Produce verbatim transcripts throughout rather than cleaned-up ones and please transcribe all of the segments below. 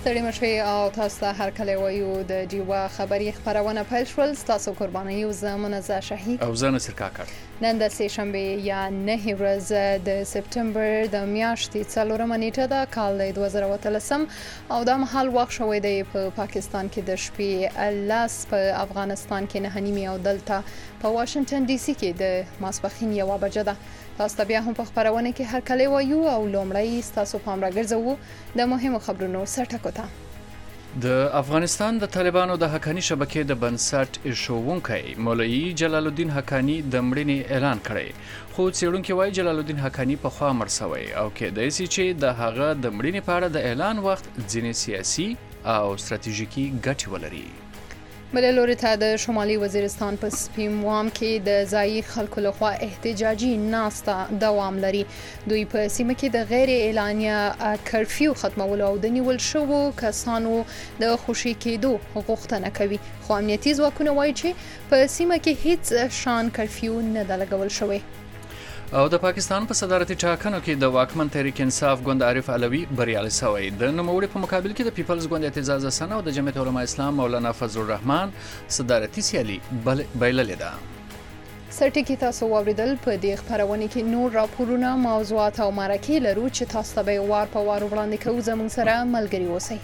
ستړي مشي او تاسو ته هر کله وایو د ډیوا خبري خبرونه پیل شول. تاسو قرباني او زمونږه شهید او زنه سر کاکړ نن د سه شنبه یا نه ورځ د سپټمبر د میاشتې څلورمه نیټه ده کال دوه زره او اتلسم او د مهال وخت شوی دی په پا پاکستان کې د شپې لاس په افغانستان کې نه نیمه او دلته په واشنگټن ډي سي کې د ماسپخین یو بجه ده. تاسو بیا هم په خبرونه کې هر کله وایو او لومړی تاسو پام راګرځوو د مهمو خبرونو سرټکو ته. د افغانستان د طالبانو د حقانی شبکې د بنسټ ایښوونکی مولوي جلال الدین حقانی د مړینې اعلان کړی خو څېړونکي وایي جلال الدین حقانی په خوا مړ شوی او کېدای شي چې د هغه د مړینې په اړه د اعلان وخت ځینې سیاسي او ستراتیژیکي ګټې ولري. بل لوري ته د شمالي وزیرستان په سپینوام کې د ځایي خلکو لخوا احتجاجي ناسته دوام لري. دوی په سیمه کې د غیر اعلانیه کرفیو ختمولو او د نیول شوو کسانو د خوشي کېدو غوښتنه کوي. خو امنیتي ځواکونه وایي چې په سیمه کې هیڅ شان کرفیو نه ده لګول شوی. او د پاکستان په صدارتي ټاکنو کې د واکمن تحریک انصاف ګوند عارف علوي بریالی شوی. د نوموړي په مقابل کې د پیپلز ګوند اعتزاز حسن او د جمعیت علماء اسلام مولانا فضل الرحمن صدارتي سیالي بایللې ده. سرټکی تاسو واوریدل په دې خبرونه کې نور راپورونه موضوعات او مرکې لرو چې تاسو به وار په وار وړاندې کوو. زموږ سره ملګري اوسئ.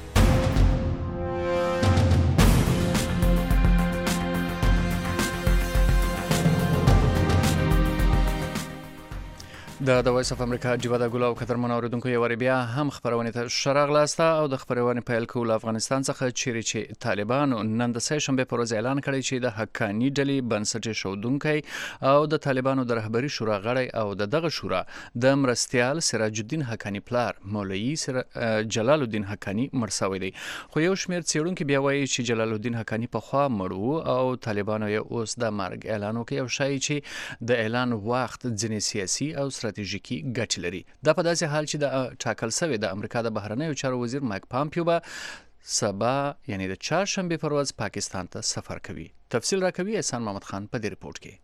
د د وایس اف امریکا ډیوا د ګلو قدرمن اوریدونکو یو بیا هم خبرونه ته شراغ لاسته او د خبرونه پیل کول افغانستان څخه چیرې چې طالبانو نن د سه شنبه پر ورځ اعلان کړی چې د حقانی ډلې بنسټ شودونکي او د طالبانو د رهبری شورا غړی او د دغه شورا د مرستيال سراج الدین حقانی پلار مولوی جلال الدین حقانی مرسوي دي. خو یو شمیر څېړونکو بیا وایي چې جلال الدین حقانی په خوا مړو او طالبانو یې اوس د مرګ اعلان وکړي او شایي چې د اعلان وخت ځینې سیاسي او ستراتیژیکي ګټې لري. دا په داسې حال چې د ټاکل شوی د امریکا د بهرنیو چارو وزیر مایک پامپیو به سبا یعنی د چهارشنبه پر ورځ پاکستان ته سفر کوي. تفصیل راکوي احسان محمد خان په دې رپورت کې.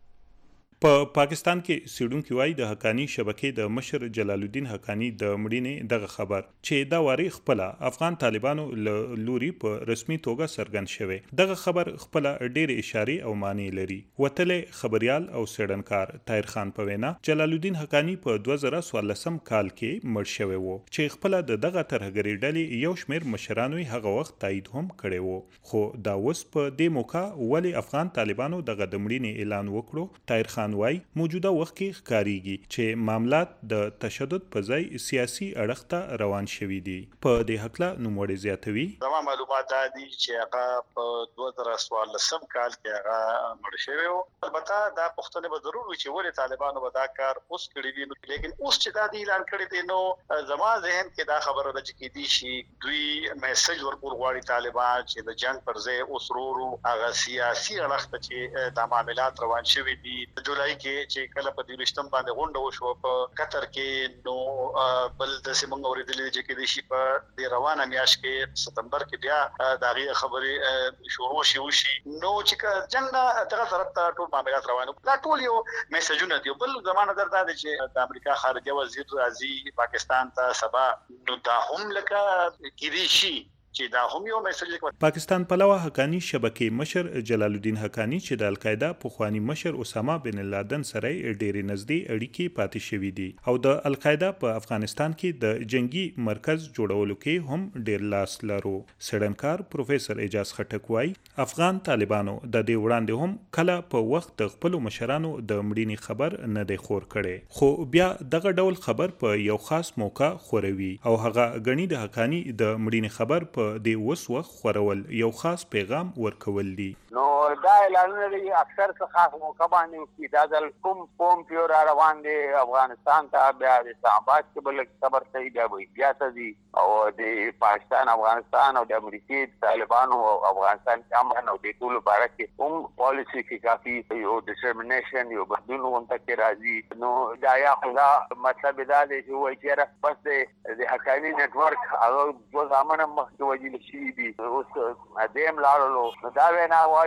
په پا پاکستان کې سیډونکو وای د حقانی شبکې د مشر جلال الدین حقانی د مړینې دغه خبر چې دا واری خپل افغان طالبانو لوري په رسمي توګه سرګن شوی. دغه خبر خپل ډېر اشاره او معنی لري. وتله خبريال او سیډنکار طاهر خان په وینا جلال الدین حقانی په دوه زره څوارلسم کال کې مړ شوی وو چې خپل دغه ترهګری ډلې یو شمیر مشرانو هغه وخت تایید هم کړی وو. خو دا اوس په دې موقع ولی افغان طالبانو دغه د مړینې اعلان وکړو. طاهر خان وای موجوده وخت کې ښکاریږي چې معاملات د تشدد په ځای سیاسي اړخ ته روان شوي دي. په دې حقله نوموړي زیاتوي زما معلومات دي چې هغه په دوه زره څوارلسم کال کې هغه مړ شوی و. البته دا پښتنه به ضرور وي چې ولې طالبانو به دا کار اوس کړی وي، لیکن اوس چې دا اعلان کړی دی نو زما ذهن کې دا خبره ده چې کې دي شي دوی میسج ورکول غواړي طالبان چې د جنگ پر ځای اوس ورو هغه سیاسي اړخ ته چې د معاملات روان شوي دي. جولای کې چې کله په دې رښتم باندې غونډه وشو په قطر کې نو بل د سیمنګ اوریدلې چې کې د شي په د روانه میاشت کې ستمبر کې بیا دغه خبرې شروع شي وشي نو چې جنگ دغه طرف ته ټول معاملات روانو. دا ټول یو میسجونه دی. بل زمانه درته د چې د امریکا خارجه وزیر راځي پاکستان ته سبا نو دا هم لکه کې دي شي چې دا هم یو میسج دی. پاکستان پلوه حقانی شبکې مشر جلال الدین حقانی چې د القاعده پخوانی مشر اسامه بن لادن سره ډېری نږدې اړیکې پاتې شوې دي او د القاعده په افغانستان کې د جنگي مرکز جوړولو کې هم ډېر لاس لرو. سیډنکار پروفیسور اجاز خټک وای افغان طالبانو د دې وړاندې هم کله په وخت د خپل مشرانو د مړینې خبر نه دی خور کړي، خو بیا دغه ډول خبر په یو خاص موقع خوروي او هغه غني د حقانی د مړینې خبر په د وس وخت خورول یو خاص پیغام ورکول دي. نو دا اعلانونه دي اکثر څه خاص موقع باندې چې دا ځل کوم قوم پیور روان دي افغانستان ته بیا د اسلامباد کې بل خبر صحیح دی وي بیا څه او د پاکستان افغانستان او د امریکای طالبانو او افغانستان امن او د ټول باره کې کوم پالیسی کې کافي یو ډیټرمینیشن یو بدلون وانت کې راځي. نو دا یا خدا مطلب دا دی چې وایي چې بس د حقانی نت ورک هغه د زمانه مخکې وجل شي دي اوس ادم لاړو دا وینا وایي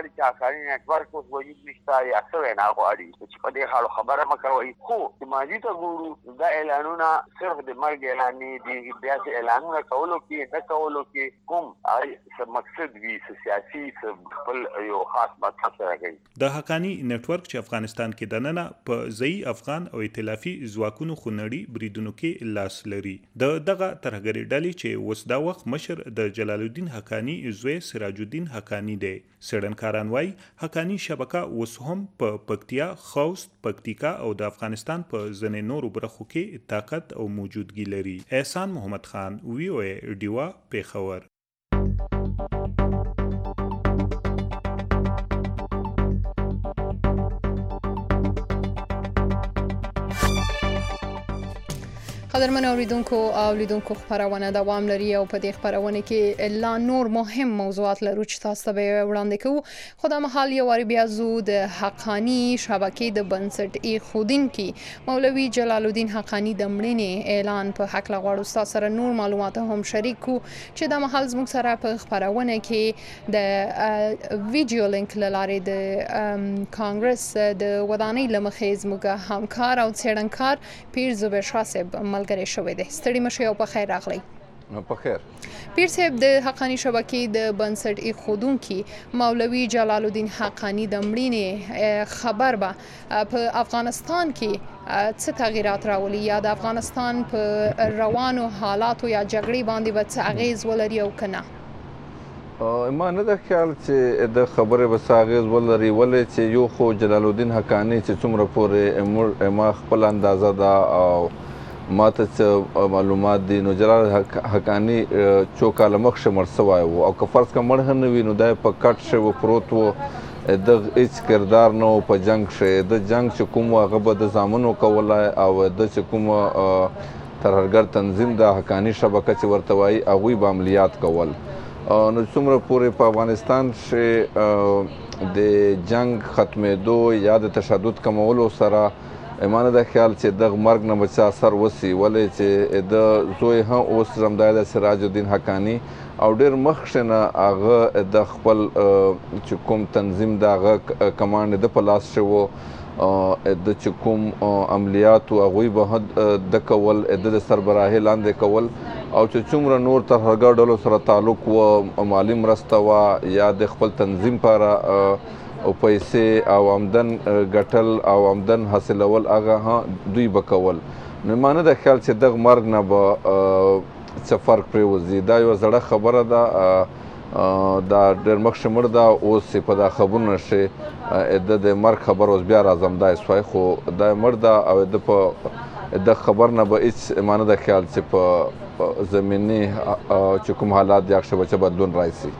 غواړي چې حقاني نټورک اوس وجود نشته یا څه وینا غواړي چې په دې حال خبره مه کوئ. خو چې ماضي ته ګورو دا اعلانونه صرف د مرګ اعلان دي، بیا چې اعلانونه کولو کې نه کولو کې کوم څه مقصد وي، څه سیاسي څه خپل یو خاص مطلب سره کوي. د حقاني نټورک چې افغانستان کې دننه په ځای افغان او ائتلافي ځواکونو خونړي بریدونو کې لاس لري. د دغه ترهګري ډلې چې اوس دا وخت مشر د جلال الدین حقانی زوی سراج الدین حقانی دی. سړنکاران وايي حقانی شبکه اوس هم په پکتیا، خوست، پکتیکا او د افغانستان په ځینې نورو برخو کې طاقت او موجودګي لري. احسان محمد خان، وی او ای ډیوا، پیښور. قدرمن اوریدونکو او لیدونکو خبرونه دوام لري او په دې خبرونه کې لا نور مهم موضوعات لرو چې تاسو ته وړاندې کوو. خو د محل یو واری بیا زو د حقانی شبکې د بنسټ ای خودینکی مولوی جلال الدین حقانی د مړینې اعلان په حق لغواړو. تاسو سره نور معلومات هم شریک کو چې د محل زموږ سره په خبرونه کې د ویډیو لینک لاره د کانګرس د ودانۍ لمخې زموږ همکار او څېړنکار پیر زبیر شاه صاحب ملګری شوی دی. ستړي مشه او په خیر راغلی. په خیر. پیر صاحب، د حقانی شبکې د بنسټ ای خودونکي مولوی جلال الدین حقانی د مړینې خبر به په افغانستان کې څه تغییرات راولي یا د افغانستان په روانو حالاتو یا جګړې باندې به څه اغیز ولري او کنه؟ ما نه ده خیال چې د خبرې به څه اغیز ولري، ولې چې یو خو جلال الدین حقانی چې څومره پورې ما خپل اندازه ده او ما ته څه معلومات دي، نو جلال حقانی څو کاله مخکې مړ سوی و او که فرض کړه مړ هم نه وي نو دا یې په کټ شوی پروت و، د هېڅ کردار نه و په جنګ کښې. د جنګ چې کوم و هغه به د زامنو کولی او د چې کوم ترهګر تنظیم د حقانی شبکه چې ورته وایي هغوی به عملیات کول. نو څومره پورې په افغانستان کښې د جنګ ختمېدو یا د تشدد کمولو سره ما نه ده خیال چې دغه مرګ نه به څه اثر وسي، ولې چې د زوی هم اوس زمدی د سراج الدین حقانی او ډېر مخکې نه هغه د خپل چې کوم تنظیم د هغه کمانډ د په لاس کې و، د چې کوم عملیاتو هغوی به د کول د د سربراهۍ لاندې کول او چې څومره نور ترهګر ډلو سره تعلق و، مالي مرسته وه یا د خپل تنظیم لپاره او پیسې او آمدن ګټل او آمدن حاصلول هغه هم دوی به کول. نو ما نه ده خیال چې دغه مرګ نه به څه فرق پرې وځي. دا یوه زړه خبره ده، دا ډېر مخکې مړ ده، اوس په دا خبرونه کښې د د مرګ خبر اوس بیا رازمدی سوی، خو دا مړ ده او د په د خبر نه به هېڅ ما نه ده خیال چې په زمیني چې کوم حالات دي هغه کښې به څه بدلون راشي.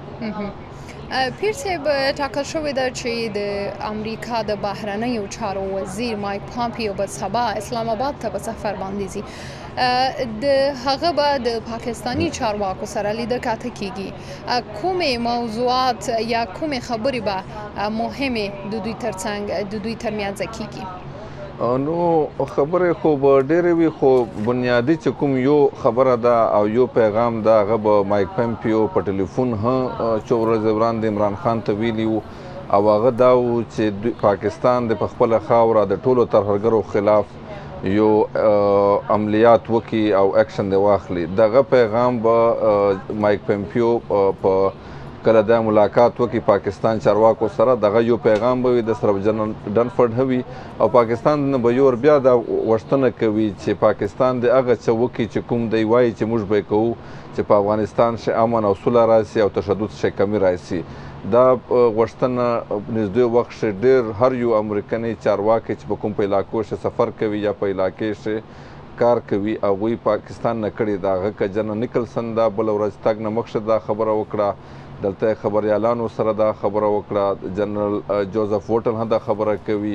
پیر صاحب، ټاکل شوې ده چې د امریکا د بهرنیو چارو وزیر مایک پامپیو به سبا اسلام آباد ته په سفر باندې ځي. د هغه به د پاکستاني چارواکو سره لیده کاته کیږي. کومې موضوعات یا کومې خبرې به مهمې د دوی ترڅنګ د دوی ترمنځ کیږي؟ نو خبرې خو به ډېرې وي، خو بنیادي چې کوم یو خبره ده او یو پیغام ده هغه به مایک پمپیو په ټلیفون هم څو ورځې وړاندې عمران خان ته ویلي وو او هغه دا و چې پاکستان د په خپله خاوره د ټولو ترهګرو خلاف یو عملیات وکړي او اکشن دی واخلي. دغه پیغام به مایک پمپیو په کله دا ملاقات وکړي پاکستان چارواکو سره، دغه یو پیغام به وي د سره جنرال ډنفرډ هم وي او پاکستان نه به یو بیا دا غوښتنه کوي چې پاکستان د هغه څه وکړي چې کوم دی وایي چې موږ به یې کوو چې په افغانستان کښې امن او سوله راسي او تشدد کښې کمي راسي. دا غوښتنه نږدې وخت کښې ډېر هر یو امریکنی چارواکی چې په کوم په علاقو کښې سفر کوي یا په علاقې کښې کار کوي هغوی پاکستان نه کړې ده. هغه که جنرال نیکلسن دا بله ورځ تګ نه مخکې دا خبره وکړه، دلته خبریالانو سره دا خبره وکړه، جنرال جوزف ووټن هم دا خبره کوي.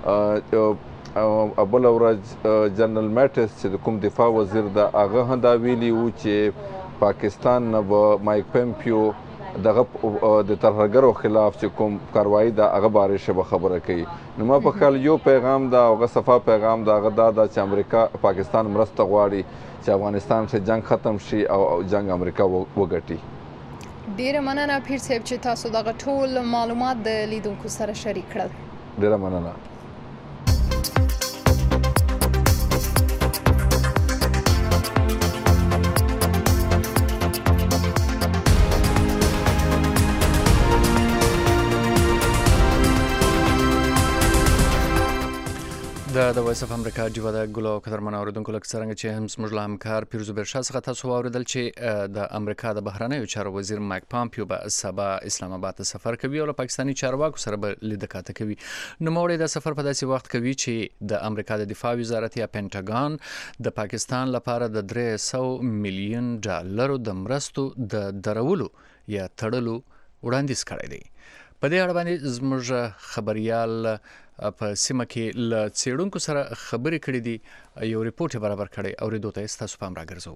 بله ورځ جنرال میټس چې د کوم دفاع وزیر ده هغه هم دا ویلي وو چې پاکستان نه به مایک پمپیو دغه د ترهګرو خلاف چې کوم کاروایي ده هغه بارې ښه به خبره کوي. نو ما په خیال یو پیغام ده هغه صفا پیغام ده هغه دا ده چې امریکا پاکستان مرسته غواړي چې افغانستان کښې جنګ ختم شي او جنګ امریکا وګټي. ډیره مننه پیر صاحب چې تاسو دغه ټول معلومات د لیدونکو سره شریک کړل. ډیره مننه. د د وایس اف امریکا ډیوا د ګلو قدرمن اوریدونکو لکه څنګه چې هم زموږ له همکار پیروز برشا څخه تاسو واوریدل چې د امریکا د بهرنیو چارو وزیر مایک پامپیو به سبا اسلام آباد ته سفر کوي او له پاکستاني چارواکو سره به لیدکاته کوي. نوموړی د سفر په داسې وخت کوي چې د امریکا د دفاع وزارت یا پینټاګان د پاکستان لپاره د درې سوه میلیون ډالرو د مرستو د درولو یا تړلو وړاندیز کړی دی. په دې اړه باندې زموږ خبريال په سیمه کې له څېړونکو سره خبرې کړې دي. یو ریپورت برابر کړی او ریدو ته ستاسو پام راګرځو.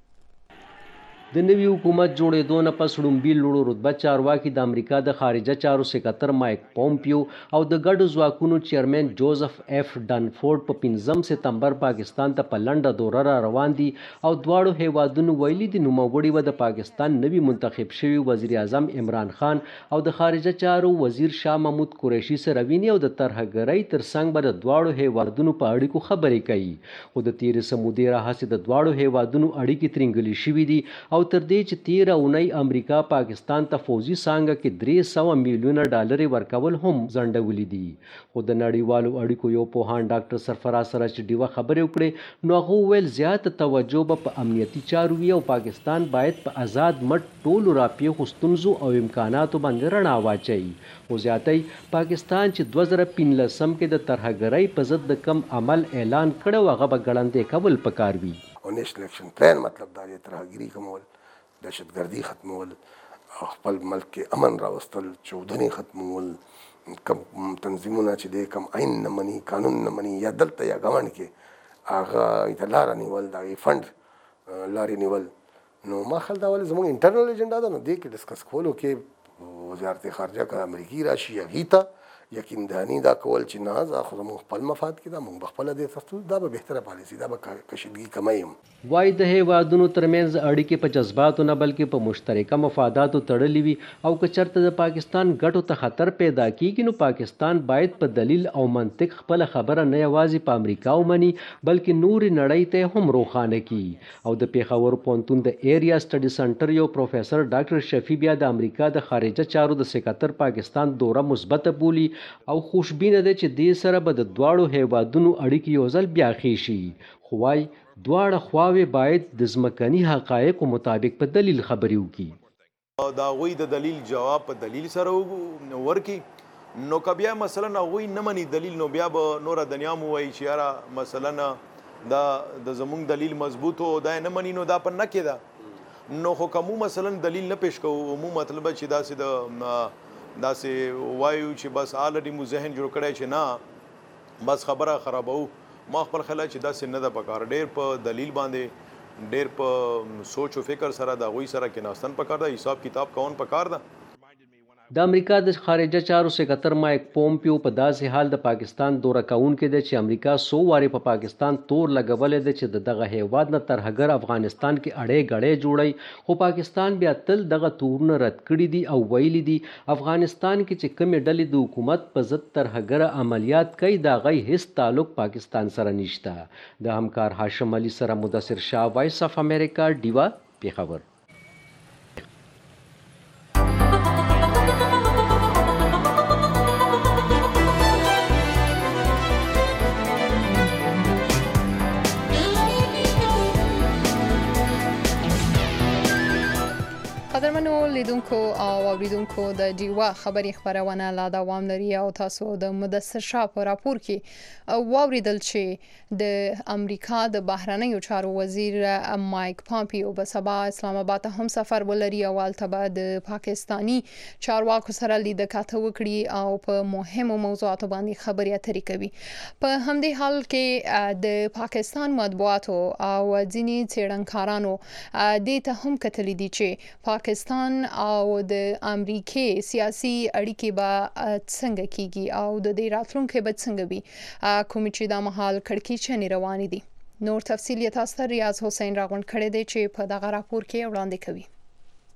د نوي حکومت جوړېدو نه پس لومبي لوړو رتبه چارواکي د امریکا د خارجه چارو سکرتر مایک پومپیو او د ګډو ځواکونو چیرمن جوزف اف ډنفورد په پنځم سپتمبر پاکستان ته په لنډه دوره را روان دي او دواړو هیوادونو ویلي دي نوموړي به د پاکستان نوي منتخب شوي وزیر اعظم عمران خان او د خارجه چارو وزیر شاه محمود قریشي سره ویني او د ترهګرۍ ترڅنګ به د دواړو هیوادونو په اړیکو خبرې کوي. خو د تیرې سمودې راهیسې د دواړو هیوادونو اړیکې ترنګلې شوي دي او تر دې چې تیره اونۍ امریکا پاکستان ته فوزي سانګه کې درې سوه میلیونه ډالرې ورکول هم ځنډولي دي. خو د نړیوالو اړیکو یو پوهان ډاکټر سرفراز سره چې ډیوه خبرې وکړې نو هغه وویل زیاته توجه به په امنیتي چارو وي او پاکستان باید په آزاد مټ ټولو راپېښو ستونزو او امکاناتو باندې رڼا واچوي. خو زیاتۍ پاکستان چې دوه زره پنځلسم کې د ترهګرۍ په ضد د کم عمل اعلان کړی هغه به ګړندی کول پکار وي. او نیشنل اکشن پلان مطلب دا دی ترهګري کمول، دهشتګردي ختمول، خپل ملک کې امن راوستل، چودنې ختمول، کم تنظیمونه چې دی کم عین نه مني، قانون نه مني یا دلته یا ګاونډ کې هغه ته لاره نیول، د هغې فنډ لارې نیول. نو ما خیال دا ولې زموږ انټرنل ایجنډا ده. نو دې کې ډسکس کولو کې وزارت خارجه که امریکي راشي هغې ته یقین دهاني دا کول چې نه دا خو زموږ خپل مفاد کې دا موږ خپله دې تفتو دا به بهتره پالیسي، دا به کشیدګي کمی هم. وایي د هیوادونو ترمنځ اړیکې په جذباتو نه بلکې په مشترکه مفاداتو تړلې وي او که چېرته د پاکستان ګټو ته خطر پیدا کیږي نو پاکستان باید په دلیل او منطق خپله خبره نه یوازې په امریکا ومني بلکې نورې نړۍ ته هم روښانه کړي. او د پېښور پوهنتون د ایریا سټډي سنټر یو پروفیسر ډاکټر شفیع بیا د امریکا د خارجه چارو د سکرتر پاکستان دوره مثبته بولي او خوشبینه ده چې دې سره به د دواړو هیوادونو اړیکې یو ځل بیا ښې شي. خو وایي دواړه خواوې باید د ځمکني حقایقو مطابق په دلیل خبرې وکړي. د هغوی د دلیل جواب په دلیل سره ورکړي. نو که بیا مثلا هغوی نه مني دلیل نو بیا به نوره دنیا مو وایي چې یاره مثلا دا د زموږ دلیل مضبوط و دا یې نه مني نو دا په نه کې ده. نو خو که مو مثلا دلیل نه پیش کوو مو مطلب چې داسې د داسې وایو چې بس آلریډي مو ذهن جوړ کړی چې نه بس خبره خرابوو. ما خپل خیال چې داسې نه ده پکار. ډېر په دلیل باندې ډېر په سوچ او فکر سره د هغوی سره کېناستن پکار ده، حساب کتاب کول پکار ده. د امریکا د خارجه چارو سکرتر مایک پومپیو په داسې حال د پاکستان دوره کوونکی دی چې امریکا څو وارې په پاکستان تور لګولی دی چې د دغه هیواد نه ترهګر افغانستان کې اړې ګړې جوړی. خو پاکستان بیا تل دغه تورونه رد کړي دي او ویلي دي افغانستان کې چې کومې ډلې د حکومت په ضد ترهګره عملیات کوي د هغوی هیڅ تعلق پاکستان سره نشته. د همکار هاشم علي سره مدثر شاه، وایس اف امریکا، ډیوا، پېښور. قدرمنو لیدونکو او اوریدونکو د ډیوا خبري خبرونه لا دوام لري او تاسو د مدثر شاه په راپور کې واوریدل چې د امریکا د بهرنیو چارو وزیر مایک پامپیو به سبا اسلام آباد ته هم سفر ولري او هلته به د پاکستانی چارواکو سره لیدکاته وکړي او په مهمو موضوعاتو باندې خبرې اترې کوي. په همدې حال کې د پاکستان مطبوعاتو او ځینې څېړنکارانو دې ته هم کتلي دي چې پاکستان او د امریکای سیاسي اړیکې به څنګه کیږي او د دې راتلونکي به څنګه وي، کوم چې د مهال کړکېچنې روانې دي. نور تفصیل یې تاسو ته ریاض حسین راغونډ کړی دی چې په دغه راپور کې وړاندې کوي.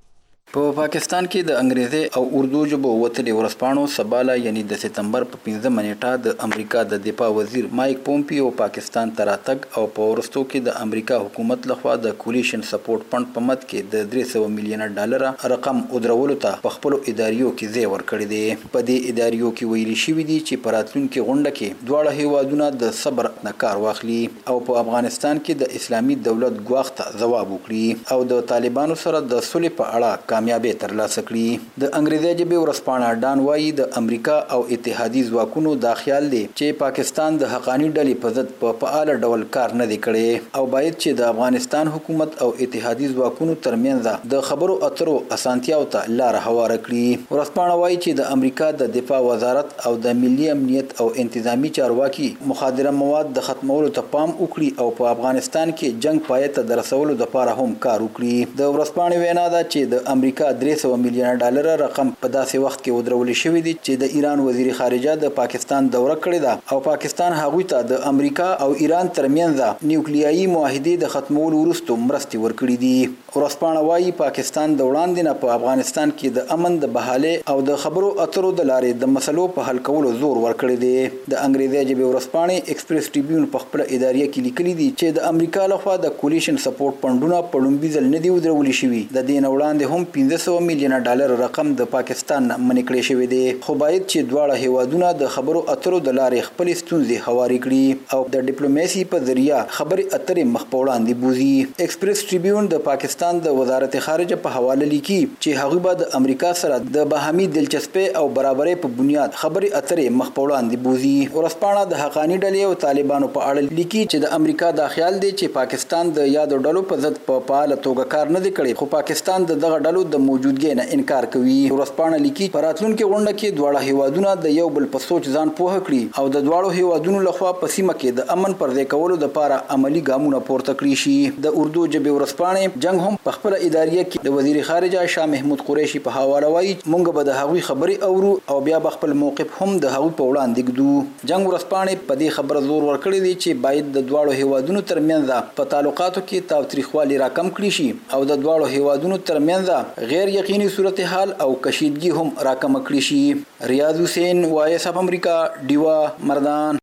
په پاکستان کې د انګریزي او اردو ژبو وتلي ورځپاڼو سباله یعنی د سپتمبر په پنځمه نیټه د امریکا د دفاع وزیر مایک پومپیو پاکستان ته راتګ او په وروستو کې د امریکا حکومت لخوا د کولیشن سپورټ فند په مد کې د درې سوه میلیونه ډالر رقم ودرولو ته په خپلو اداریو کې ځای ورکړی دی. په دې اداریو کې ویلي شوي دي چې په راتلونکي غونډه کې دواړه هیوادونه د صبر نه کار واخلي او په افغانستان کې د اسلامي دولت ګواښ ته ځواب وکړي او د طالبانو سره د صلح په اړه کامیابی ترلاسه کړي. د انګریزي ژبې ورځپاڼه ډان وایي د امریکا او اتحادي ځواکونو دا خیال دی چې پاکستان د حقاني ډلې په ضد په فعال ډول کار نه دی کړی او باید چې د افغانستان حکومت او اتحادي ځواکونو ترمنځ د خبرو اترو اسانتیاو ته لار هواره کړي. ورځپاڼه وایي چې د امریکا د دفاع وزارت او د ملي امنیت او انتظامی چارواکي مخدره مواد د ختمولو ته پام وکړي او په افغانستان کې جنگ پای ته د رسولو لپاره هم کار وکړي. د ورځپاڼې وینا ده چې د امریکا درې سوه میلیونه ډالر رقم په داسې وخت کې ودرول شوی دی چې د ایران وزیر خارجه د پاکستان دوره کړې ده او پاکستان هغوی ته د امریکا او ایران ترمنځ نیوکلیایي معاهدې د ختمولو وروسته مرستې ورکړي دي. ورځپاڼه وایي پاکستان د وړاندې نه په افغانستان کې د امن د بحالۍ او د خبرو اترو د لارې د مسلو په حل کولو زور ورکړی دی. د انګریزي ژبې ورځپاڼې ایکسپریس ټریبیون په خپل اداریه کې لیکلي دي چې د امریکا لخوا د کولیشن سپورټ فندونه په لومړي ځل نه دي ودرول شوي. د دې نه وړاندې هم پنځه سوه میلیونه ډالر رقم د پاکستان منع کړی شوی دی خو باید چې دواړه هیوادونه د خبرو اترو د لارې خپل ستونزې هواري کړي او د ډیپلوماسي په ذریعہ خبرې اترې مخ په وړاندې بوزي. ایکسپریس ټریبیون د پاکستان د وزارت خارجه په حواله لیکي چې هغوی به د امریکا سره د باهمي دلچسپۍ او برابرۍ په بنیاد خبرې اترې مخ په وړاندې بوزي. ورځپاڼه د حقاني ډلې او طالبانو په اړه لیکي چې د امریکا دا خیال دی چې پاکستان د یادو ډلو په ضد په فعاله توګه کار نه دی کړی خو پاکستان د دغه ډلو د موجودګۍ نه انکار کوي. ورځپاڼه لیکي په راتلونکي غونډه کې دواړه هیوادونه د یو بل په سوچ ځان پوه کړي او د دواړو هیوادونو لخوا په سیمه کې د امن پر ځای کولو لپاره عملی ګامونه پورته کړي شي. د اردو ژبې ورځپاڼې جنگ هم په خپل اداریه کې د وزیر خارجه شاه محمود قریشي په حواله وایي مونږ به د هغوی خبرې اورو او بیا به خپل موقف هم د هغوی په وړاندې ږدو. جنگ ورځپاڼې په دې خبره زور ورکړی دی چې باید د دواړو هیوادونو ترمنځ په تعلقاتو کې تاوتریخوالی راکم کړي شي او د دواړو هیوادونو ترمنځ غیر یقیني صورتحال او کشیدګي هم راکم کړي شي. ریاض حسین وایس اف امریکا ډیوا مردان.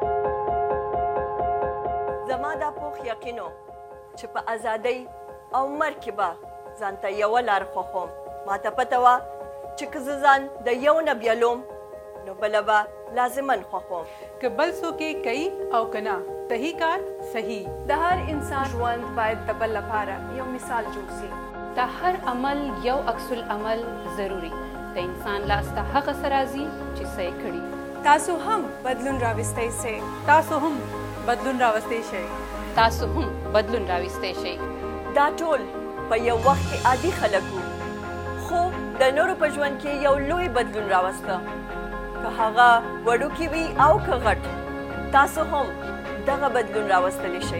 زما دا پوخ یقینو چې په ازادۍ او مرګ کې به ځان ته یوه لار خوښوم. ما ته پته وه چې که زه ځان د یو نه بیلوم نو بله به لازما خوښوم. که بل څوک یې کوي او که نه صحیح کار صحیح. د هر انسان ژوند باید د بل لپاره یو مثال جوړ شي. د هر عمل یو عکس العمل ضروري. د انسان لاس ته هغه څه راځي چې څه یې کړي. تاسو هم بدلون راوستی شئ. تاسو هم بدلون راوستی شئ. تاسو هم بدلون راوستی شئ. دا ټول په یو وخت کې عادي خلک وو خو د نورو په ژوند کې یو لوی بدلون راوسته. که هغه وړوکی وي او که غټ تاسو هم دغه بدلون راوستلی شئ.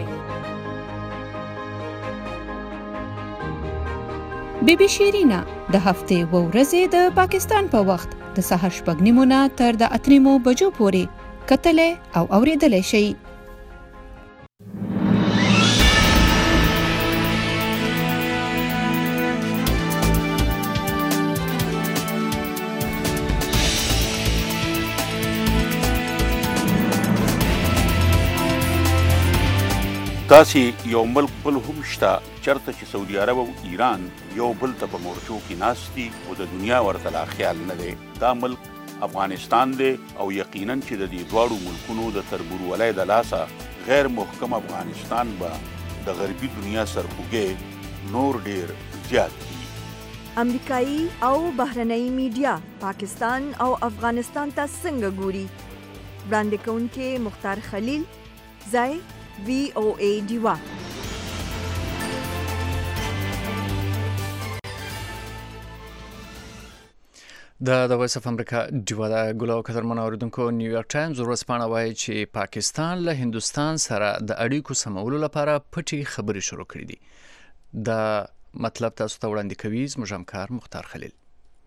بی بی شیرینا د هفتې و ورځې د پاکستان په وخت د سهار شپږ نیمو نه تر د اته نیمو بجو پورې کتلی او اوریدلی شئ. داسې یو ملک بل هم شته چېرته چې سعودي عرب او ایران یو بل ته په مورچو کې ناست دي او د دنیا ورته لا خیال نه دی. دا ملک افغانستان دی او یقینا چې د دې دواړو ملکونو د تربورولۍ د لاسه غیر محکم افغانستان به د غربي دنیا سرخوږی نور ډیر زیات دي. امریکایي او بهرنۍ میډیا پاکستان او افغانستان ته څنګه ګوري؟ وړاندې کوونکې مختار خلیل، ځای وی او ای ډیوا. د د وایس اف امریکا ډیوا د ګلو قدرمن اوریدونکو نیویارک ټایمز ورځپاڼه وایي چې پاکستان له هندوستان سره د اړیکو سمولو لپاره پټې خبرې شروع کړې دي. د مطلب تاسو ته وړاندې کوي زموږ همکار مختار خلیل.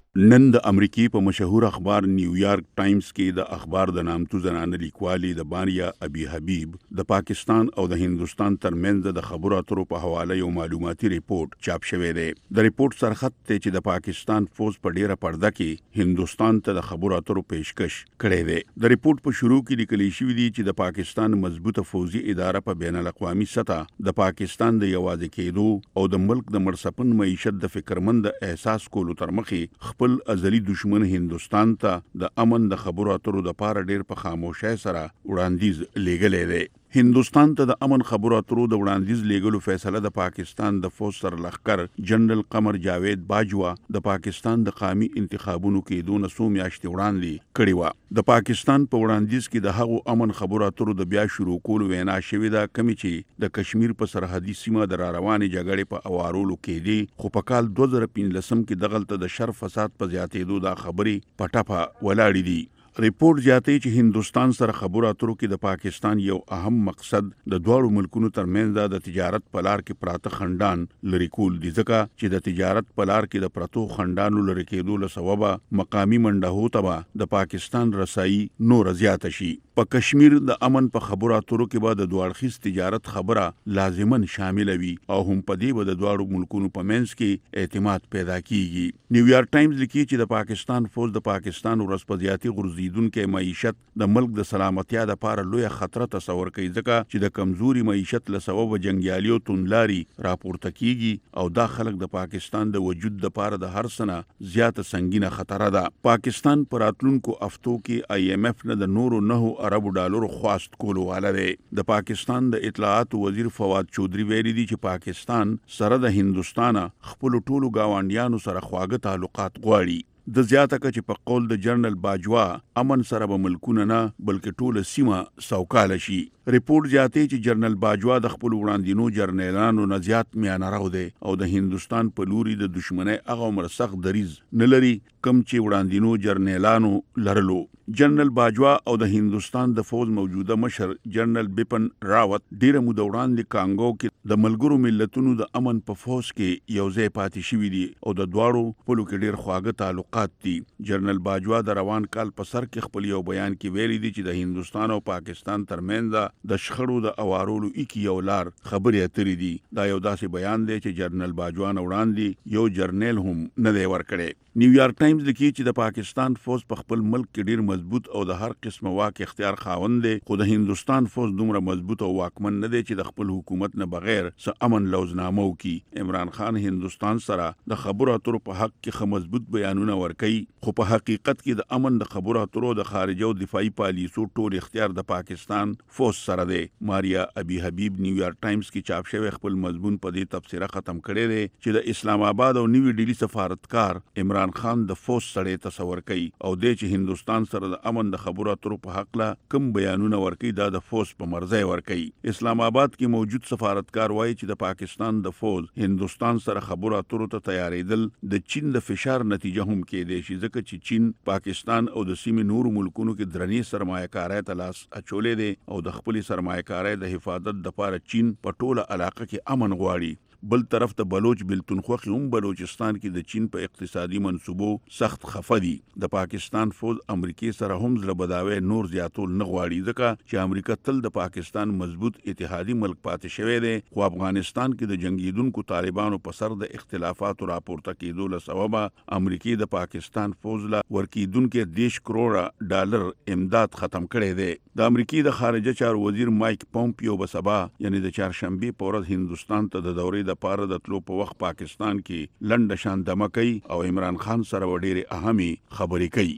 نن د امریکای په مشهور اخبار نیویارک ټایمز کې د اخبار د نامتو زنانه لیکوالي د بانیا ابي حبيب د پاکستان او د هندستان ترمنځ د خبرو اترو په حواله یو معلوماتي ریپورت چاپ شوی دی. د ریپورت سرخط ته چې د پاکستان فوج په ډیره پرده کې هندستان ته د خبرو اترو پیشکش کړی دی. د ریپورت په شروع کې لیکل شوی دی چې د پاکستان مضبوطه فوجي اداره په بین الاقوامي سطح د پاکستان د یوازې کېدو او د ملک د مرسپن معیشت د فکرمند احساس کولو تر مخې خپل ازلی دشمن هندستان ته د امن د خبرو اترو د پاره ډیر په خاموشۍ سره وړاندیز لېږلی دی. هندستان ته د امن خبرو اترو د وړاندیز لیږلو فیصله د پاکستان د فوج سرلښکر جنرال قمر جاوید باجوا د پاکستان د قومي انتخابونو کېدو نه څو میاشتې وړاندې کړې وه. د پاکستان په وړاندیز کې د هغو امن خبرو اترو د بیا شروع کولو وینا شوې ده کومې چې د کشمیر په سرحدي سیمه د راروانې جګړې په اوارولو کې دي، خو په کال دوه زره پنځلسم کې دغلته د شر فساد په زیاتېدو دا خبرې په ټپه ولاړې دي. ریپورت زیاتوي چې هندستان سره خبرو اترو کې د پاکستان یو اهم مقصد د دواړو ملکونو ترمنځ د تجارت په لار کې پراته خنډان لرې کول دي، ځکه چې د تجارت په لار کې د پراتو خنډانو لرې کېدو له سببه مقامي منډهو ته به د پاکستان رسایي نور زیاته شي. په کشمیر د امن په خبرو اترو کې به د دوړخیز تجارت خبره لازمن شامل وي او هم په دې به د دواړو ملکونو په منځ کې اعتماد پیدا کیږي. نیویارک ټایمز لیکي چې د پاکستان فوج د پاکستان ورځپزیاتي غورځیدونکي معیشت د ملک د سلامتیا لپاره لوی خطر تصور کوي، ځکه چې د کمزوري معیشت له سبب جنگیالیو توندلاري راپورته کیږي او دا خلک د پاکستان د وجود لپاره د هر سنه زیاته سنگینه خطر ده. پاکستان پر راتلونکو افتو کې آی ایم ایف نه د نورو نهو اربو ډالرو خواست کولو واله دی. د پاکستان د اطلاعاتو وزیر فواد چودري ویلي دي چې پاکستان سره د هندستان خپل ټولو گاونډیانو سره خواږه تعلقات غواړي. د زیاته کچې په قول د جنرال باجوا امن سره به ملکونه نه بلکې ټوله سیمه سوکاله شي. ریپورت زیاتوي چې جنرال باجوا د خپل وړاندینو جرنیلانو نه زیات میانه راو دی او د هندستان په لوري د دشمنۍ هغه عمر سخت دریز نه لري کم چې وړاندینو جرنیلانو لرلو. جنرال باجوا او د هندستان د فوج موجوده مشر جنرال بپن راوت ډیره موده وړاندې کانګو کې د ملګرو ملتونو د امن په فوج کې یو ځای پاتې شوي دي او د دواړو خپلو کې ډیر خواږه تعلقات دي. جنرال باجوا د روان کال په سر کې خپل یو بیان کې ویلي دي چې د هندستان او پاکستان ترمنځ د شخړو د اوارولو اکی یو لار خبرې اترې دي. دا یو داسې بیان دی چې جنرال باجوا نه وړاندې یو جرنیل هم نه دی ورکړی. نیویارک ټایمز لیکي چې د پاکستان فوج په خپل ملک کې ډیر مضبوط او د هر قسمه واک اختیار خاوند دی، خو د هندستان فوج دومره مضبوط او واکمن نه دی چې د خپل حکومت نه بغیر څه امن لوزنامه وکړي. عمران خان هندستان سره د خبرو اترو په حق کې ښه مضبوط بیانونه ورکوي، خو په حقیقت کې د امن د خبرو اترو د خارجه او دفاعي پالیسو ټول اختیار د پاکستان فوج سره دی. ماریا ابي حبيب نیویارک ټایمز کې چاپ شوی خپل مضمون په دې تبصره ختم کړی دی چې د اسلام آباد او نیوی ډیلی سفارتکار عمران خان د فوج سره تصور کوي او د چې هندستان سره د امن د خبرو اترو په حق لا کم بیانونه ورکوي دا د فوج په مرزه ورکوي. اسلام آباد کې موجود سفارتکار وایي چې د پاکستان د فوج هندستان سره خبرو اترو ته تیارېدل د چین د فشار نتیجه هم کېدای شي، ځکه چې چین پاکستان او د سیمې نورو ملکونو کې درنې سرمایه‌کارۍ ته لاس اچولې دی او د خپل سرمایه‌کارۍ د حفاظت لپاره چین په ټوله علاقه کې امن غواړي. بل طرف ته بلوچ بلتونخوا هم بلوچستان کې د چین په اقتصادي منصوبو سخت خفه دي. د پاکستان فوج امریکای سره هم زړه بداوی نور زیاتول نه غواړي، ځکه چې امریکا تل د پاکستان مضبوط اتحادي ملک پاتې شوی دی، خو افغانستان کې د جنگیدونکو طالبانو په سر د اختلافاتو راپورته کېدو له سببه امریکای د پاکستان فوج له ورکیدونکو دیش کروڑه ډالر امداد ختم کړی دی. د امریکای د خارجه چارو وزیر مایک پومپیو به سبا یعنی د چهارشنبه په ورځ هندستان ته د دورې د پاره د تلو په وخت پاکستان کې لنډه شان دمه کوي او عمران خان سره ډېرې اهمي خبرې کوي.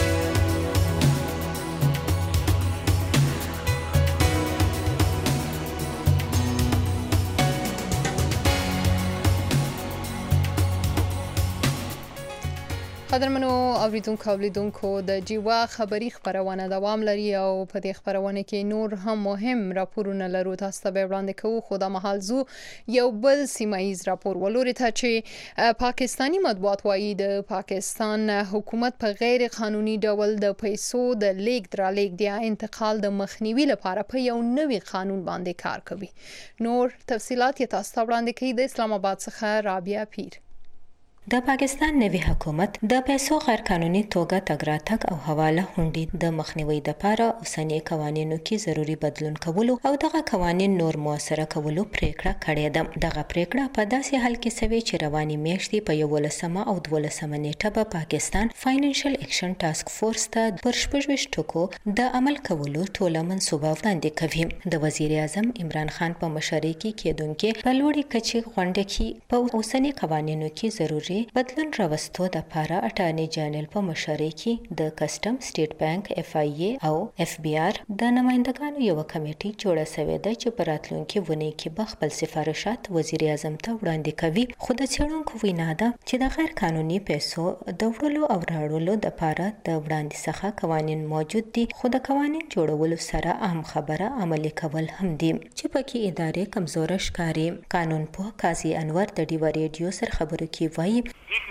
قدرمنو اوریدونکو او لیدونکو د جیوا خبری خبرونه دوام لري او په دې خبرونه کې نور هم مهم راپورونه لرو. تاسو ته وړاندې کوو خو د محل زو یو بل سیمایي راپور ولوري ته چې پاکستانی مطبوعات وایي د پاکستان حکومت په غیر قانوني ډول د پیسو د لیک درلیک د انتقال د مخنیوي لپاره په یو نوي قانون باندې کار کوي. نور تفصيلات یې تاسو ته وړاندې کوي د اسلام آباد څخه رابعه پیر. د پاکستان نوي حکومت د پیسو غیر قانوني توګه تګ راتګ او حواله هونډې د مخنیوي لپاره اوسنی قوانینو کې ضروري بدلون کولو او دغه قوانین نور موثره کولو پریکړه کړې ده. دغه پریکړه په داسې حال کې سوي چې رواني میاشتې په یولسمه او دولسمه نیټه به پاکستان فاینانشل اکشن ټاسک فورس ته پر شپږ ټکو د عمل کولو ټوله منصوبه وړاندې کوي. د وزیر اعظم عمران خان په مشرۍ کې کېدونکې په لوړې کچې غونډه کې په اوسنی قوانینو کې ضروري بدلون راوستو لپاره اټارنی جنرال په مشرۍ کې د کسٹم سټیټ بانک اف آی ای او اف بی آر د نمائندګانو یو کمیټي جوړه شوې ده چې په راتلونکي ونې کې به خپل سفارشات وزیر اعظم ته وړاندې کوي. خو د څېړونکو وینا ده چې د غیر قانوني پیسو د وړلو او راوړلو لپاره د وړاندې څخه قوانین موجود دي، خو د قوانین جوړولو سره اهم خبره عملي کول هم دي چې پکې ادارې کمزوره ښکاري. قانون پوه قاضي انور د ډیوا ریډیو سره خبرو کې وایي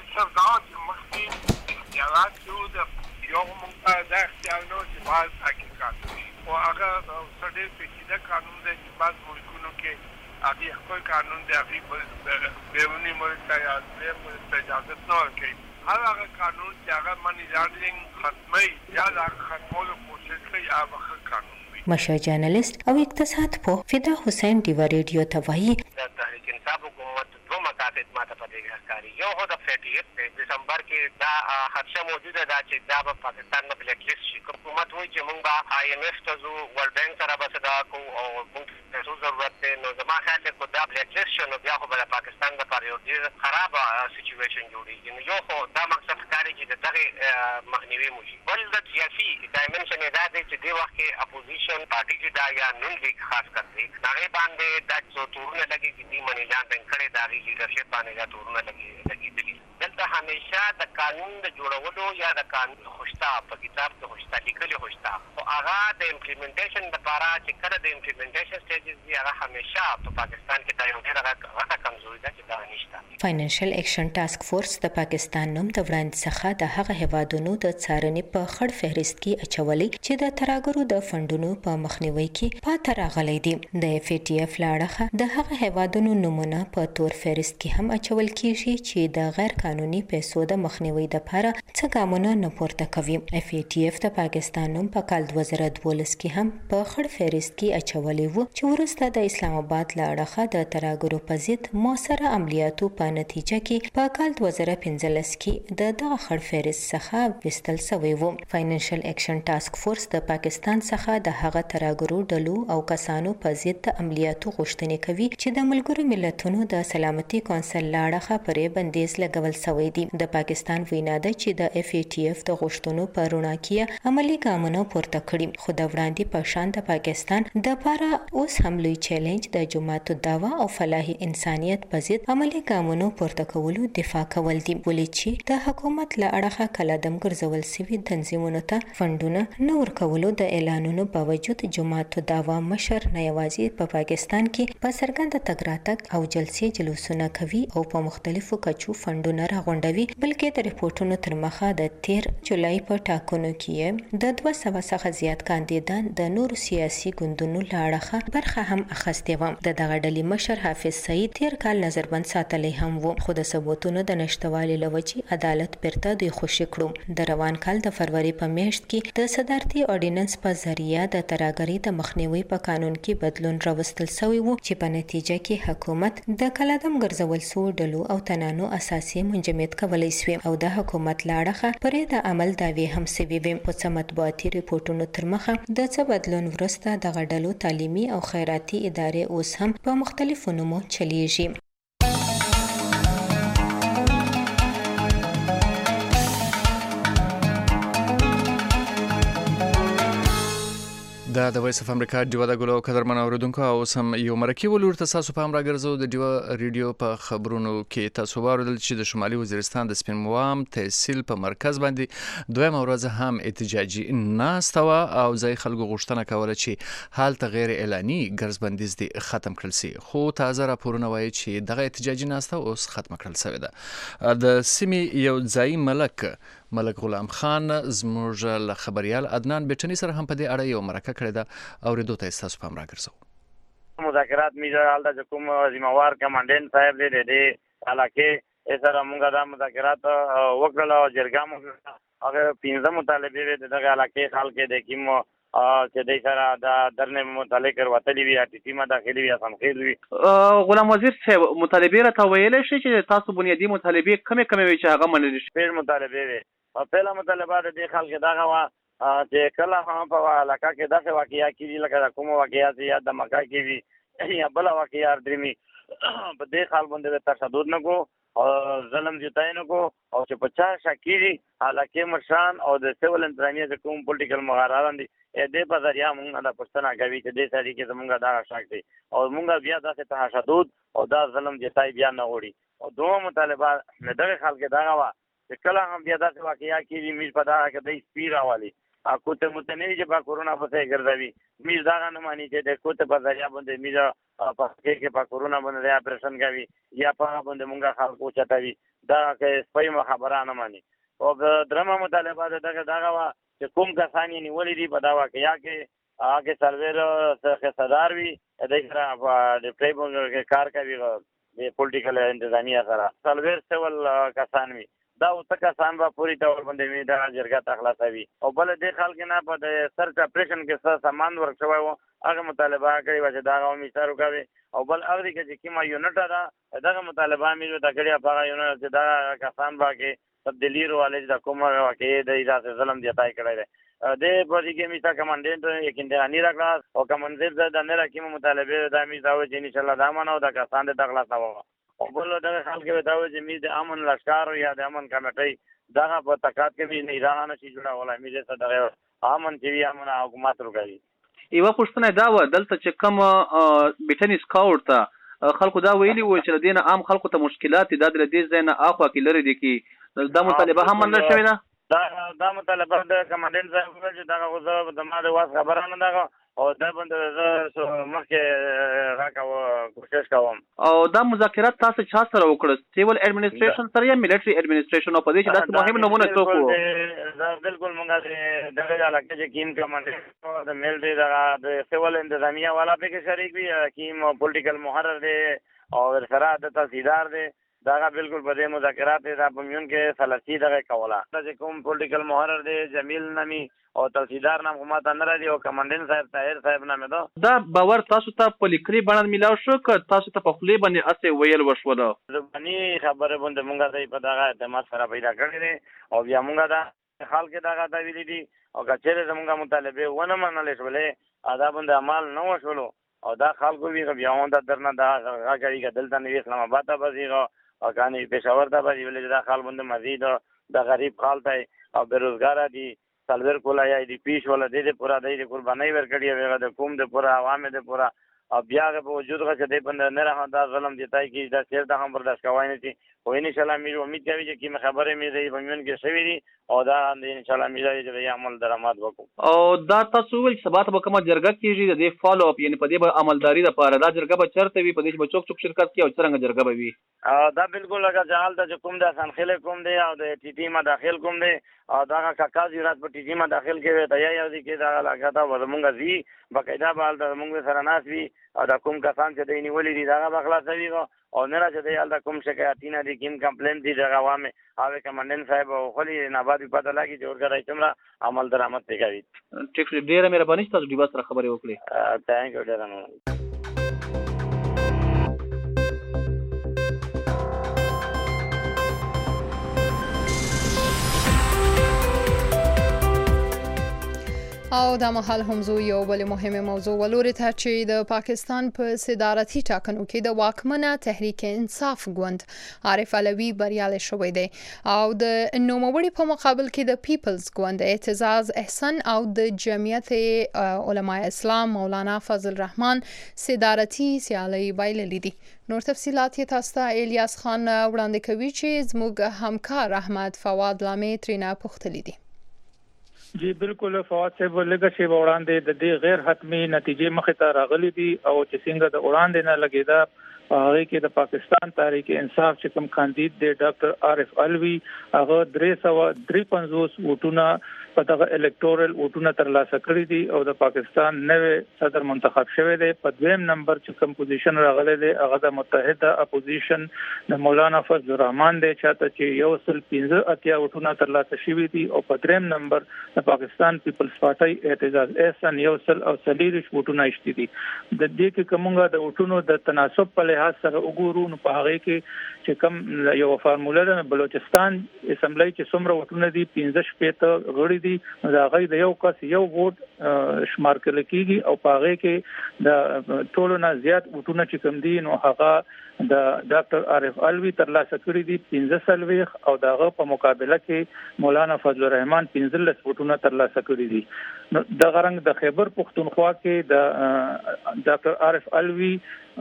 یو موږ دا اختیار نو چې بعض حقیقت او هغه سړی پیچیده قانون دی چې بعض ملکونو کې هغې خپل قانون دی هغې بیروني ملک ته یا دویم ملک ته اجازت نه ورکوي. هر هغه قانون چې هغه منی لانډرینګ ختموي یا د هغه ختمولو کوشش کوي هغه ښه قانون وي. مشهور جرنالست او اقتصاد پوه فدا حسین ډیوا ریډیو ته وایي د تحریک انصاف حکومت دوه مقاصد ماته په دې کې ښکاري. یو خو د فیټیف دی دسمبر کې دا خدشه موجوده ده چې دا به پاکستان نه بلیک لیست شي. حکومت وایي چې موږ به آی ایم ایف ته ځو، ورلډ بانک سره به صدا کوو او موږ پیسو ضرورت دی. نو زما خیال دی که دا بلیک لیست شي نو بیا خو به د پاکستان لپاره یو ډېر خرابه سچویشن جوړېږي. نو یو خو دا مقصد ښکاري چې د دغې مخنیوي وشي. بل د سیاسي ډایمنشن یې دا دی چې دې وخت کې اپوزیشن پارټي چې دا یا نون لیگ خاص کر دی هغې باندې دا څو تورونه لګي چې دوی منی لانډرینګ کړی د هغې لیډرشپ باندې دا تورونه لګېدلي. دلته همیشه د قانون د جوړولو یا د قانون خوشتا په کتاب کې خوشتا لیکلي خوشتا خو هغه د امپلیمنټیشن لپاره چې کله د امپلیمنټیشن سټیجز دي هغه همیشه په پاکستان کې دا یو ډېره غټه کمزوري ده چې دا نشته. فاینانشل اکشن ټاسک فورس د پاکستان نوم د وړاندې څخه د هغه هیوادونو د څارنې په خړ فهرست کې اچولي چې د تراګرو د فندونو په مخنیوي کې پاتې راغلي دي. د اف ای ټي اف لاړه د هغه هیوادونو نمونه په تور فهرست کې هم اچول کیږي چې د غیر قانوني پیسو د مخنیوي لپاره څه ګامونه نه پورته کوي. اف ای ټي اف د پاکستان نوم په کال دوه زره دولس کې هم په خړ فهرست کې اچولي وو چې وروسته د اسلام آباد لاړه د تراګرو په ضد موثره عملیاتو په نتیجه کې په کال دوه زره پنځلس کې د دغه خړ فهرست څخه وستل شوی وو. فاینانشل اکشن ټاسک فورس د پاکستان څخه د هغه تراګرو ډلو او کسانو په ضد د عملیاتو غوښتنې کوي چې د ملګرو ملتونو د سلامتي کونسل لاړه پرې بندیز لګول شوی دی. د پاکستان وینا ده چې د اف ای ټي اف د غوښتنو په رڼا کې عملي ګامونه پورته کړي، خو د وړاندې په شان د پاکستان د لپاره اوس هم لوی چیلنج د جماعت الدعوه او فلاحي انسانیت په ضد عملي ګامونو پورته کولو دفاع کول دي، ولې چې د حکومت له اړخه کله دم ګرځول شوي تنظیمونو ته فندونه نه ورکولو د اعلانونو باوجود جماعت الدعوه مشر نه یوازې په پاکستان کې په څرګنده تګ راتګ او جلسې جلوسونه کوي او په مختلفو کچو فندونه راغونډوي، بلکې د ریپورتونو تر مخه د تیر جولای په ټاکنو کې د دوه سوه څخه زیات کاندیدان د نورو سیاسي ګوندونو له اړخه برخه هم اخیستې وه. د دغه ډلې مشر حافظ سعید تیر کال نظربند ساتلی هم و، خو د ثبوتونو د نشتوالي له وجې عدالت بیرته دوی خوشي کړو. د روان کال د فروری په میاشت کې د صدارتي اورډیننس په ذریعه د تراګرۍ د مخنیوي په قانون کې بدلون راوستل شوی و چې په نتیجه کې حکومت د کلادم ګرځول شوو ډلو او تنانو اساسي منجمد کولی شوی او د حکومت لاړه پرې د عمل دعوی هم سوي وي. په څه مطبوعاتي ریپورتونو تر مخه د څه بدلون وروسته دغه ډلو تعلیمي او خیراتي ادارې اوس هم په مختلفو نومو چلیږي. دا د وایس اف امریکا ډیوا د ګلو قدرمن اوریدونکو او سم یو مرکه ولور تاسو په امر غرزو د ډیوا ریډیو په خبرونو کې تاسو واردل چې د شمالي وزیرستان د سپین موام تحصیل په مرکز باندې دویم ورځ هم احتجاجي ناستوا او ځای خلکو غوښتنه کوله چې حالت غیر اعلاني ګرځبندیز دي ختم کړل شي، خو تازه راپورونه وایي چې دغه احتجاجي ناسته اوس ختم کړل شوې ده. د سیمې یو ځای ملک ملک غلام خان زموږ له خبريال عدنان بیٹنی سره هم په دې اړه یو مرکه کړې ده او ریډو ته تاسو په امر راګرځو. مذاکرات میجر حالت کوم ذمہوار کمانډنټ صاحب دې دې علاقې سره موږ دا مذاکرات وکړل او جرګه موږ هغه پنځه مطالبه د دغه علاقې خلک د کوم چې د سره د درنه متعلق وروتلی وی ټي ټي ما داخلي وی اسان خیر وی غلام وزیر صاحب مطالبه را تویل شي چې تاسو بنیادی مطالبه کمی کمی وی چې هغه منل شي ډېر مطالبه وی او پهلا مطالبه د خلک دغه وا چې کله هم په علاقه کې دغه واقعیا کیږي لکه کوم واقعیا چې یا د مکه کې وی یا بل واقعیا درمي په دې حال باندې تشدد نه کو او ظلم جتای نه کو او چې پچاس شکیری علاقه مشران او د سیول انتظامیه د کوم پولیټیکل مغارران دي دې په ذریعہ موږ د پښتنه کوي چې دې سړي کې زموږ دا شاک دي او موږ بیا داسې تشدد او دا ظلم جتای بیا نه وړي او دوه مطالبه نه دغه خلک دا غوا چې کله هم بیا داسې واقعیا کیږي مې په دا کې د سپیرا والی اكو ته متنوي چې په کورونا پسې ګرځوي مې دا نه مانی چې د کوته په ذریعہ باندې مې په کې په کورونا باندې اپریشن کوي یا په باندې مونږه خلکو چتاوي دا کې سپېم خبره نه مانی او درمه مطالبه دغه دغه وا چې کوم کسان یې نیولې دي په دا واقعیا کې هغه سرور څخه صدر وي د سره د پریبونګ کې کار کوي د پولیټیکل انتظامیه سره سرور سیول کسان وي دا او کسان به پوری تور باندې می دا جرګه تخلاصوي او بل د خلک نه په د سرچ اپریشن کې څه سامان ورکوي او هغه مطالبه کوي چې دا غو میثارو کوي او بل هغه کې چې کیما یونټ دا دغه مطالبه مې د کړي په یونټ چې دا کسان باندې تبدیلی والے د کومه واقعي د اجازه ظلم دیتای کړی دی د پوری کې میثا کمانډنټ یقین دی نه راغلاس او کمانډنټ د نه راکیم مطالبه د می دا و چې ان شاء الله دا منو د کسان د تخلاصو او بل دغه خلک به دا و چې می د امن لشکار یا د امن کمیټي دغه په تکات کې به نه ایران شي جوړه ولای می دې دغه امن چې امن حکومت وکړي یو پښتنه دا و دلته چې کوم بیټنی سکاوټ ته خلکو دا ویلي و چې دینه عام خلکو ته مشکلات د دې ځای نه اخوا کې لري دي کې دا مطالبه هم منل شوی ده دا دا مطالبه د کمانډنټ صاحب چې دا غوښه د ما د واس خبره نه ده او دا باندې زه مخکې راکاو کوشش کوم او دا مذاکرات تاسو چا سره وکړل سیول اډمنستریشن سره یا ملټری اډمنستریشن او په دې چې دا مهم نمونه څوک وو دا بالکل مونږه دغه علاقې چې کیم کمانډنټ د ملټری د سیول انتظامیه والا په کې شریک وي کیم پولیټیکل محرر دی او سره د تحصیلدار دی دا بالکل په دې مذاکرات د پمیون کې سلسی دغه کوله چې کوم پولیټیکل محرر دی جمیل نمی او تحصیلدار نام کومه نه راځي او کمانډنټ صاحب طاهر صاحب نامه ده دا باور تاسو ته په لیکلي باندې ملاو شو که تاسو ته په خپل باندې اسې ویل وشوله زبانی خبره باندې مونږه ته په دغه اعتماد سره پیدا کړی دي او بیا مونږه دا حال کې دغه دا ویلي دي او کچېره زمونږه مطالبه ونه منل شولې ادا باندې عمل نه وشولو او دا خلکو وی بیا هم دا درنه دا غاړي کې دلته نه اسلام آباد ته بزیغه او کانی پېښور ته بزی ولې دا خال باندې مزید د غریب خال ته او بیروزګار دي سلور کولا یا دی پیش ولا د دې پورا د دې قربانای ورکړي هغه د کوم د پورا عوامه د پورا او بیا په وجود غشه د بند نه راه دا ظلم دیتای کی دا سیر د هم برداشت کوی نه دي او ان شاء الله مې امید کوي چې کی خبره مې دی بمون کې شوی دي او دا ان شاء الله مې چې عمل درآمد وکړو او دا تاسو ول سبات به کومه جرګه کیږي د دې فالو اپ یعنی په دې به عملداري د پاره دا جرګه به چرته وي په دې به چوک چوک شرکت کوي او څنګه جرګه به وي دا بالکل لکه جهال ته کوم د سنخله کوم دی او د ټي ټي ما داخل کوم دی او دا کاکاز یرات په ټي ټي ما داخل کې ته یا دي کې دا لګا دا ورمونږه زی بقاعده بال د مونږ سره ناس وی او دا کوم کسان چې دی نیولې دي دا بخلاصوي او نه راځي دی دا کوم شکایتونه دي کوم کمپلین دي دا عوامه هغه کمانډنټ صاحب او خلی نه بعد پته لګي چې ورګرای تمرا عمل درآمد کوي ټیک ډیره مهرباني تاسو ډیبا سره خبرې وکړي ثانک یو ډیره او د مهال هم زو یو بل مهمه موضوع ولوري ته چې د پاکستان په صدارتي ټاکنو کې د واکمنه تحریک انصاف ګوند عارف علوي بریالی شوی دی او د نوموړي په مقابل کې د پیپلز ګوند اعتزاز احسن او د جمعیت علماء اسلام مولانا فضل الرحمن صدارتي سیالي بایللې دي نور تفصيلات یې تاسو ته الیاس خان وړاندې کوي چې زموږ همکار احمد فواد لامې ترینا پختلی دي جی بالکل فواد صاحب لږه شی وړاندې د دې غیر حتمی نتیجې مخې ته راغلي دي او چې څنګه د وړاندې نه لګیدا هغه کې د پاکستان تحریک انصاف چې کوم کاندید دی ډاکټر عارف الوی هغه درې سوه درې پنځوس ووټونه په دغه الکټورل ووټونه ترلاسه کړي دي او د پاکستان نوې صدر منتخب شوی دی. په دویم نمبر چې کوم پوزیشن راغلی دی هغه د متحده اپوزیشن د مولانا فضل الرحمن دی چاته چې یو سل پنځه اتیا ووټونه ترلاسه شوي دي او په دریم نمبر د پاکستان پیپلز پارټي اعتزاز احسن یو سل او څلوېښت ووټونه ایښتي دي. د دې کې کومه د ووټونو د تناسب په لحاظ سره وګورو نو په هغه کې چې کوم یو فارموله ده بلوچستان اسمبلی چې څومره ووټونه دي پنځه شپېته غړي دي نو دا غي د یو کس یو ووټ شمار کړل کیږي او په هغه کې د ټولو نه زیات ووټونه چې کوم دي نو هغه د ډاکټر عارف الوی ترلاسه کړی دي پنځه څلوېښت او دغه په مقابله کې مولانا فضل الرحمن پنځلس ووټونه ترلاسه کړی دي. نو د غرنګ د خیبر پختونخوا کې د ډاکټر عارف الوی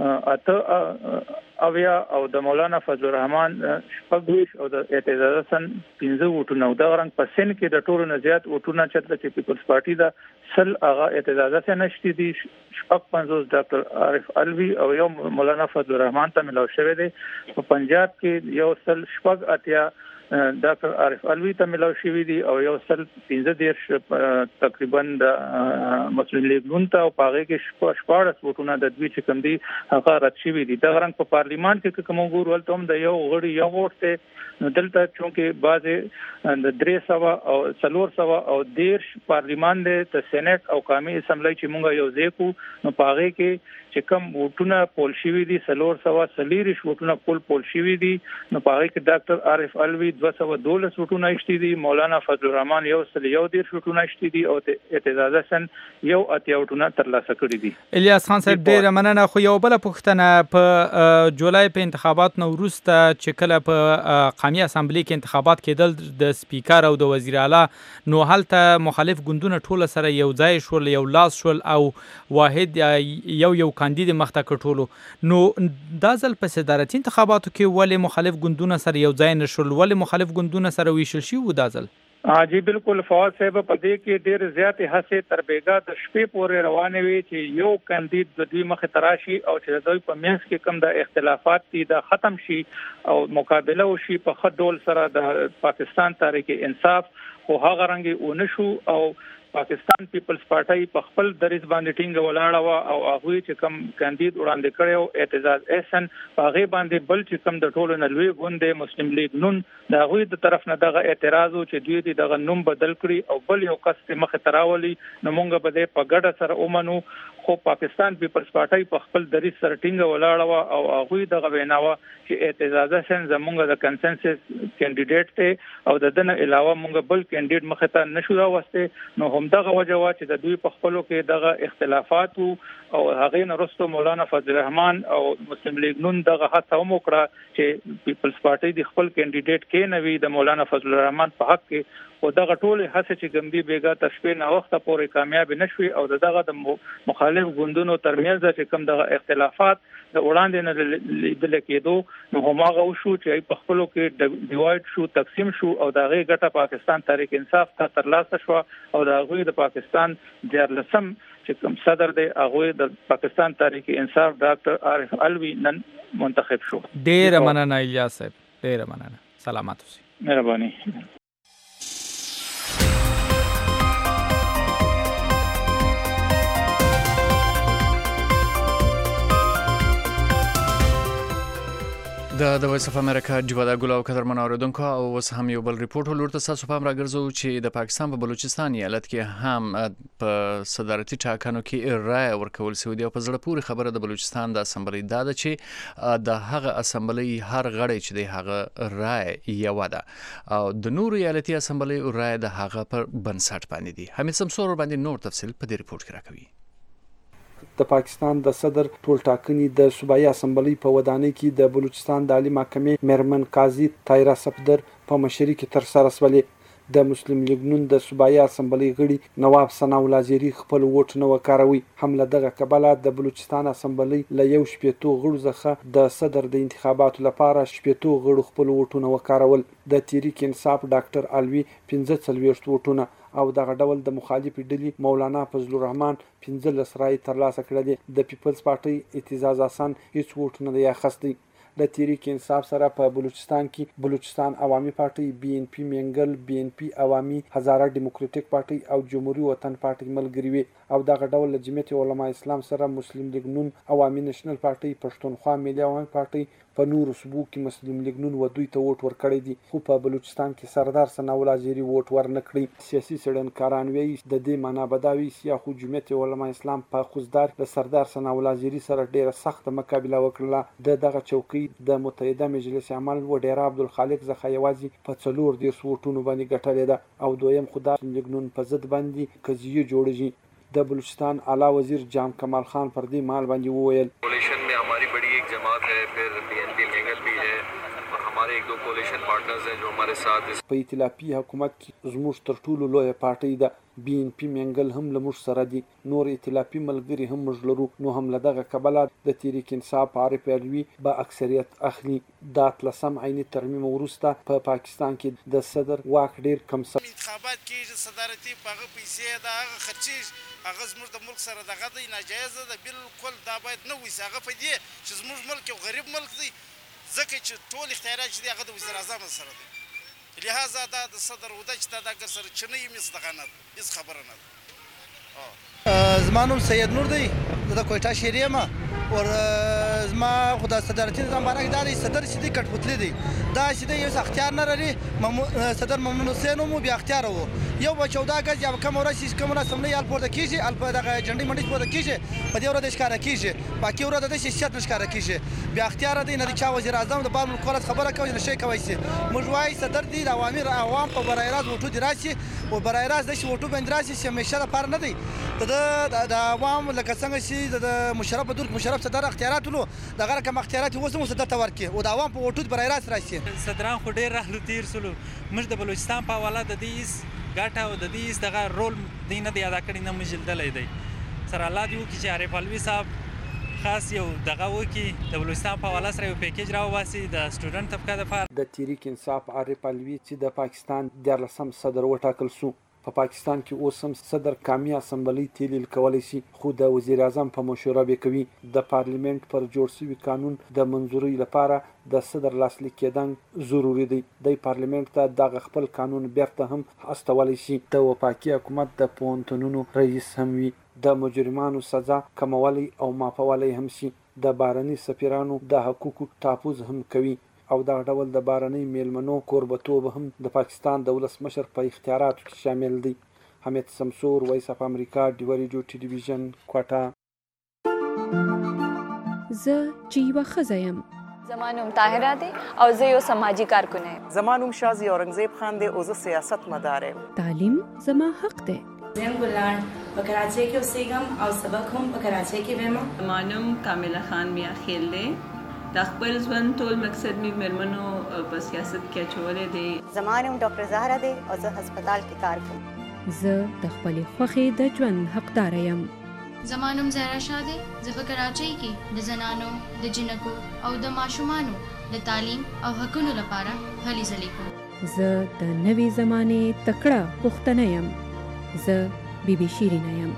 اته اویا او د مولانا فضل الرحمن شپږ او د اعتزاز حسن پنځه ووټونه او د غرنګ په سن کې د ټولو نه زیات ووټونه چې پیپلز پارټي دا سل هغه اعتزاز حسن نشتی دي شپږ پنځوس ډاکټر عارف الوی او یو مولانا فضل الرحمن ته ملو شوی دی. په پنجاب کې یو سل شپږ اتیا ډاکټر عارف الوی ته ملو شوی دی او یو سل پنځه دیرش تقریبا د مسلم لیگ نون ته او پاغه کې شپاړس ووټونه د دوی چې کوم دي هغه رد شوی دي. د غرنګ په پارلیمان کې کوم ګور ولته هم د یو غړي یو ووټ ته نو دلته چونکې بعضې د درې سوه او څلور سوه او دیرش پارلیمان دی ته سینټ او قومي اسمبلی چې مونږ یو ځای کو نو په هغې کې چې کوم ووټونه پول شوي دي څلور سوه څلېرویشت ووټونه کل پول شوي دي نو په هغې کې ډاکټر عارف الوی دوه سوه دولس ووټونه ایښتي دي مولانا فضل الرحمن یو سل یو دیرش ووټونه ایښتي دي او اعتزاز حسن یو اتیا ووټونه ترلاسه کړي دي. الیاس خان صاحب ډېره مننه. خو یو بله پوښتنه په جولای په انتخابات نه وروسته چې کله په قومي اسمبلی کې انتخابات کېدل د سپیکر او د وزیر اعلی نو هلته مخالف ګوندونه ټول سره یو ځای شول یو لاس شول او واحد یو یو کاندید مخته کټولو نو دا ځل په صدارتي انتخاباتو کې ولې مخالف ګوندونه سره یو ځای نشول ولې مخالف ګوندونه سره ویشل شي و دا ځل؟ جی بالکل فواد صاحب په دې کې ډېر زیاتې هڅې تر بیګا د شپې پورې روانې وي چې یو کاندید د دوی مخې ته راشي او چې دوی په منځ کې کوم د اختلافات دي دا ختم شي او مقابله وشي په ښه ډول سره د پاکستان تحریک انصاف خو هغه رنګې ونه شو او پاکستان پیپلز پارټي په خپل دریځ باندې ټینګ ولاړه و او هغه چې کوم کاندید وړاندې کړو اعتزاز احسن په هغه باندې بل چې کوم د ټولو نه لوی ګوند مسلم لیگ نون دا غوي د طرف نه دغه اعتراض او چې دوی دغه نوم بدل کړي او بل یو کس مخ تراولي نو مونږ به د په ګډه سره اومنو خو پاکستان پیپلز پارټي په خپل دریځ سره ټینګ ولاړه و او هغه دغه ویناوه چې اعتزاز احسن زمونږ د کنسنسس کینډیډیټ ته او د دنه علاوه مونږ بل کینډیډیټ مخ ته نشو راوسته نو هم دغه وجه وا چې د دوی په خپلو کې دغه اختلافات او هغه نه وروسته مولانا فضل الرحمن او مسلم لیگ نون دغه هڅه هم وکړه چې پیپلز پارټي د خپل کینډیډیټ کې نوي د مولانا فضل الرحمن په حق کې او دغه ټول هڅه چې ګمدي بیګا تشپې نه وخت پورې کامیاب نشوي او دغه د مخالف ګوندونو ترمنځ چې کوم دغه اختلافات د وړاندې نه لیدل کېدو نو هماغه وشو چې په خپلو کې ډیوایډ شو تقسیم شو او دغه ګټه پاکستان تحریک انصاف ته ترلاسه شو او دغه د پاکستان دیارلسم چې کوم صدر دی هغه د پاکستان تحریک انصاف ډاکټر عارف الوی نن منتخب شو. ډېر مننه الیاس صاحب ډېر مننه سلامات اوسئ. مهرباني. د د وایس اف امریکا جواده ګل او قدرمن اوریدونکو او اوس هم یو بل ریپورت ولورته تاسو په امر راګرځو چې د پاکستان په بلوچستان ایالت کې هم په صدارتي ټاکنو کې رائے ورکول شوی دی او په زړه پورې خبره د بلوچستان د اسمبلی دا ده چې د هغه اسمبلی هر غړی چې دی هغه رائے یو ده او د نور ایالتي اسمبلی رائے د هغه پر بنسټ باندې دی. حمید سمسور باندې نور تفصیل په دې ریپورت کې راکوي. د پاکستان د صدر ټول ټاکنې د صوبایي اسمبلی په ودانۍ کې د بلوچستان د عالی محکمې میرمن قاضي طاهره صفدر په مشرۍ کې ترسره شولې. د مسلم لیگ نون د صوبایي اسمبلی غړي نواب ثناء الله زیری خپل ووټ نه وکاروي. هم له دغه کبله د بلوچستان اسمبلی له یو شپېتو غړو څخه د صدر د انتخاباتو لپاره شپېتو غړو خپل ووټونه وکارول. د تحریک انصاف ډاکټر الوی پنځه څلوېښت ووټونه او دغه ډول د مخالفې ډلې مولانا فضل الرحمن پنځلس رایې ترلاسه کړې دي. د پیپلز پارټۍ اعتزاز احسان هیڅ ووټ نه دی اخیستی. د تحریک انصاف سره په بلوچستان کې بلوچستان عوامي پارټۍ، بي ان پي منګل، بي ان پي عوامي، هزاره ډیموکراټیک پارټۍ او جمهوریت وطن پارټۍ ملګري وي. او دغه ډول له جمعیت علما اسلام سره مسلم لیگ نون، عوامي نېشنل پارټۍ، پښتونخوا ملي عوامي پارټۍ په نورو صوبو کې مسلم لیگ نون و دوی ته ووټ ورکړی دي، خو په بلوچستان کې سردار ثناءالله زیري ووټ ورنه کړی. سیاسي څېړنکاران وایي د دې معنا به دا وي چې یا خو جمعیت علما اسلام په خوزدار د سردار ثناءالله زیري سره ډېره سخته مقابله وکړله. د دغه چوکۍ د متحده مجلس عمل وډیره عبدالخالق څخه یوازې په څلور دېرش ووټونو باندې ګټلې ده. او دویم خو دا مسلم لیگ نون په ضد باندې قضیې جوړېږي. د بلوچستان اعلی وزیر جان کمال خان پر دې مال باندې وویل कोaliशन में हमारी बड़ी एक जमात है, फिर बीएनपी मंगल भी है और हमारे एक दो कोaliशन पार्टनर्स हैं जो हमारे साथ इस په ائتلافي حکومت کې زموږ تر ټولو لویه پارټۍ ده. بي ان پي منګل هم له موږ سره دي، نور ائتلافي ملګري هم موږ لرو. نو هم له دغه کبله د تحریک انصاف عارف علوي به اکثریت اخلي. د اتلسم عیني ترمیم وروسته په پاکستان کې د صدر واک ډیر کم شوی. انتخابات کېږي، صدارتي په هغه پیسې د هغه خرچېږي، هغه زموږ د ملک سره دغه دی ناجایزه ده. بالکل دا باید نه وي هغه په دې چې زموږ ملک یو غریب ملک دی، ځکه چې ټول اختیارات چې دي هغه د وزیر اعظم سره دی. لہذا دا د صدر وده چې دا د سره چې نه یې مس دغه نه هیڅ خبره نه ده. زما نوم سید نور دی، زه د کویټه شهري یم. اور زما خو د صدارتي نظام باره کې دا دی صدر چې دی کټپوتلی دی، دا چې دی یو اختیار نه لري. صدر ممنون حسین هم بې اختیاره و، یو به چوده ګز یا کومه ورځ چې کومه اسمبلۍ هل پورته کېږي، هل په دغه جنډۍ منډۍ پورته کېږي، په دې ورځ یې ښکاره کېږي، باقي ورځ د دې شخصیت نه ښکاره کېږي. بې اختیاره دی، نه د چا وزیر اعظم د بار ملک ولس خبره کوي، نه شی کوی شي. موږ وایو صدر دی د عوامي عوام په برای راست وټو دي راشي، او برای راست داسې وټو باندې راشي چې همیشه دپاره نه دی. د عوام لکه څنګه چې د مشرف په دور کې مشرف صدر اختیارات ولو، دغه رقم اختیارات اوس هم صدر ته ورکړي او د عوام په وټو برای راست راشي. صدران خو ډېر راهلو تېر سولو. موږ د بلوچستان په حواله د دې هېڅ ګټه او د دې هېڅ دغه رول دوی نه دی ادا کړی، نه موږ لیدلی دی. سره الله دې وکړي چې عارف علوي صاحب خاص یو دغه وکړي، د بلوچستان په حواله سره یو پیکیج راوباسي د سټوډنټ طبقه دپاره. د تحریک انصاف عارف علوي چې د پاکستان دیارلسم صدر وټاکل سو. په پاکستان کې اوس هم صدر کامي اسمبلی تحلیل کولی شي، خو د وزیر اعظم په مشوره به کوي. د پارلیمنت پر جوړ شوي قانون د منظوري لپاره د صدر لاسلیک کېدن ضروري دی. د پارلیمنت ته دغه خپل قانون بیرته هم استولی شي. د وفاقي حکومت د پوهنتونونو رئیس هم وي. د مجرمانو سزا کمولی او معافولی هم شي. د بهرني سفیرانو د حقوقو تحفظ هم کوي. او دغه ډول د بهرنۍ میلمنو کوربتوب هم د پاکستان د ولسمشر په اختیاراتو کې شامل دی. حمید سمسور، وایس اف امریکا، ډیو ریډیو ټلویزیون، کوټه. زه چې یوه ښځه یم. زما نوم طاهره دی او زه یو سماجي کارکونه یم. زما نوم شازي اورنګزیب خان دی او زه سیاست مدار یم. تعلیم زما حق دی. زم ګلان په کراچۍ کې اوسېږم او سبق هم په کراچۍ کې وایم. زما نوم کامله خان میا خیل دی. د خپل ژوند ټول مقصد مې مېرمنو په سیاست کې اچولی دی. زما نوم ډاکټر زهره دی او زه هسپتال کې کار کوم. زه د خپلې خوښې د ژوند حقداره یم. زما نوم زهرا شاه دی. زه په کراچۍ کې د زنانو، د جنکو او د ماشومانو د تعلیم او حقونو لپاره هلې ځلې کوم. زه د نوې زمانې تکړه پښتنه یم. زه بی بی شیرینه یم.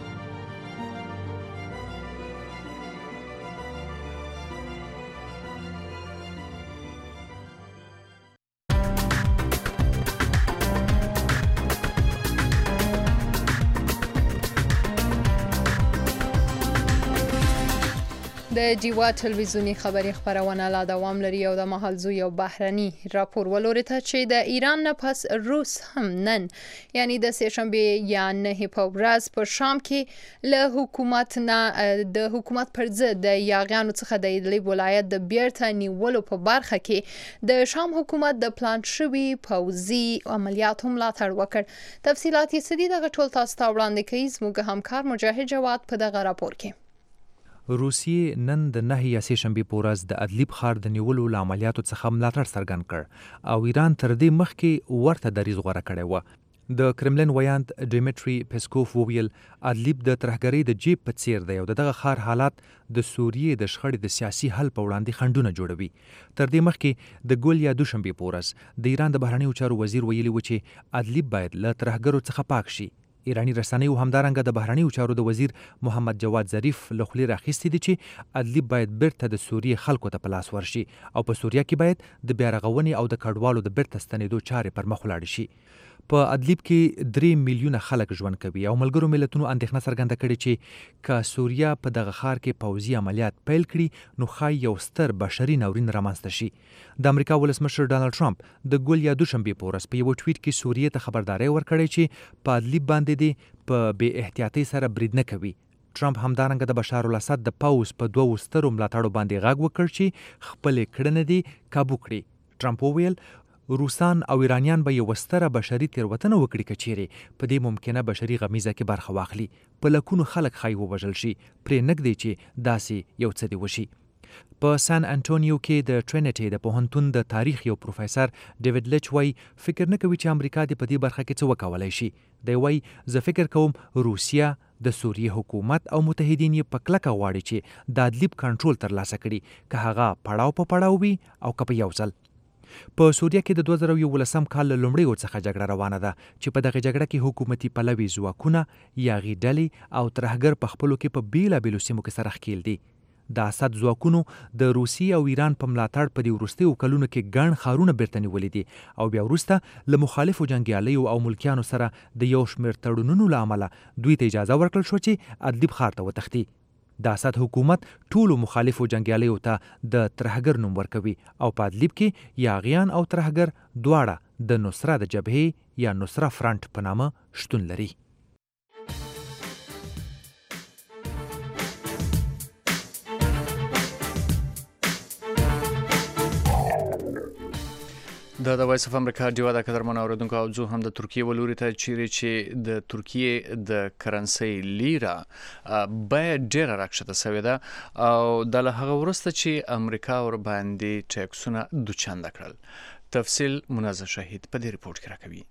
د جیوا ټلویزیونی خبري خبرونه لا دوام لري او د مهالزو یو بهرني راپور ولوري ته چې د ایران نه پس روس هم نن یعنی د سهشنبه یا نه په ورځ په شام کې له حکومت نه د حکومت پر ضد د یاغیانو څخه د ادلب ولایت د بیرته نیولو په برخه کې د شام حکومت د پلان شوی پوځي عملیات هم ملاتړ وکړ. تفصيلات یې سدي دغه ټول تاسو ته وړاندې کوي زموږ همکار مجاهد جواد په دغه راپور کې. روسیې نن د نهه یا سهشنبه په ورځ د ادلب ښار د نیولو له عملیاتو څخه ملاتړ څرګند کړ او ایران تر دې مخکې ورته دریځ غوره کړی و. د کرملن ویاند ډیمیټری پیسکوف وویل ادلیب د ترهګرۍ د جیب په څیر دی او دغه خار حالات د سوریې د شخړې د سیاسي حل په وړاندې خنډونه جوړوي. تر دې مخکې د ګل یا دوشنبې په ورځ د ایران د بهرنیو چارو وزیر ویلي و چې ادلیب باید له ترهګرو څخه پاک شي. ایرانی رسنیو همدارنګه د بهرنیو چارو د وزیر محمد جواد ظریف له خولې راخیستې دي چې ادلیب باید بیرته د سوریې خلکو ته په لاس ورشي او په سوریه کې باید د بیارغونې او د کډوالو د بیرته ستنېدو چارې پر مخ ولاړې شي. په ادلیب کې درې میلیونه خلک ژوند کوي او ملګرو ملتونو اندېښنه څرګنده کړې چې که سوریه په دغه ښار کې پوځي عملیات پیل کړي نو ښایي یو ستر بشري ناورین رامنځته شي. د امریکا ولسمشر ډانلډ ټرمپ د ګل یا دوشنبې په ورځ په یو ټویټ کې سوریې ته خبرداری ورکړی چې په ادلیب باندې دی په بې احتیاطۍ سره برید نه کوي. ټرمپ همدارنګه د بشار الاسد د پوځ په دوو سترو ملاتړو باندې غږ وکړ چې خپلې کړنې دې کابو کړي. ټرمپ وویل روسان او ایرانیان به یو ستره بشري تیروتنه وکړي که چیرې په دې ممکنه بشري غمیزه کې برخه واخلي. په لکونو خلک ښایي ووژل شي. پرې نږدې چې داسې یو څه دې وشي. په سان انټونیو کې د ټرینټي د پوهنتون د تاریخ یو پروفیسور ډیوډ لچ وایي فکر نه کوي چې امریکا دې په دې برخه کې څه وکولای شي. دی وایي زه فکر کوم روسیه د سوریې حکومت او متحدین یې په کلکه غواړي چې د ادلیب کنټرول ترلاسه کړي که هغه پړاو په پړاو وي او که په یو ځل. په سوریه کې د دوه زره یولسم کال له لومړیو څخه جګړه روانه ده چې په دغه جګړه کې حکومتي پلوي ځواکونه یاغي ډلې او ترهګر په خپلو کې په بیلابیلو سیمو کې سره ښکیل دي. د اسد ځواکونو د روسي او ایران په ملاتړ په دې وروستیو کلونو کې ګڼ ښارونه بیرته نیولي دي او بیا وروسته له مخالفو جنګیالیو او ملکیانو سره د یو شمېر تړونونو له امله دوی ته اجازه ورکړل شوه چې ادلیب ښار ته وتښتي. د اسد حکومت ټولو مخالفو جنګیالیو ته د ترهګر نوم ورکوي او په ادلیب کې یاغیان او ترهګر دواړه د نصره د جبهې یا نصره فرنټ په نامه شتون لري. دا د وایس اف امریکا ډیوا د قدرمنو اوریدونکو او زه هم د ترکیه ولوري ته چیرې چې د ترکیه د کرنسي لیرا باید ډیره راکښته شوې ده او د هغه وروسته چې امریکا ور باندې ټیکسونه دوچنده کړل. تفصیل منازع شهید په دې ریپورت کې راکوي.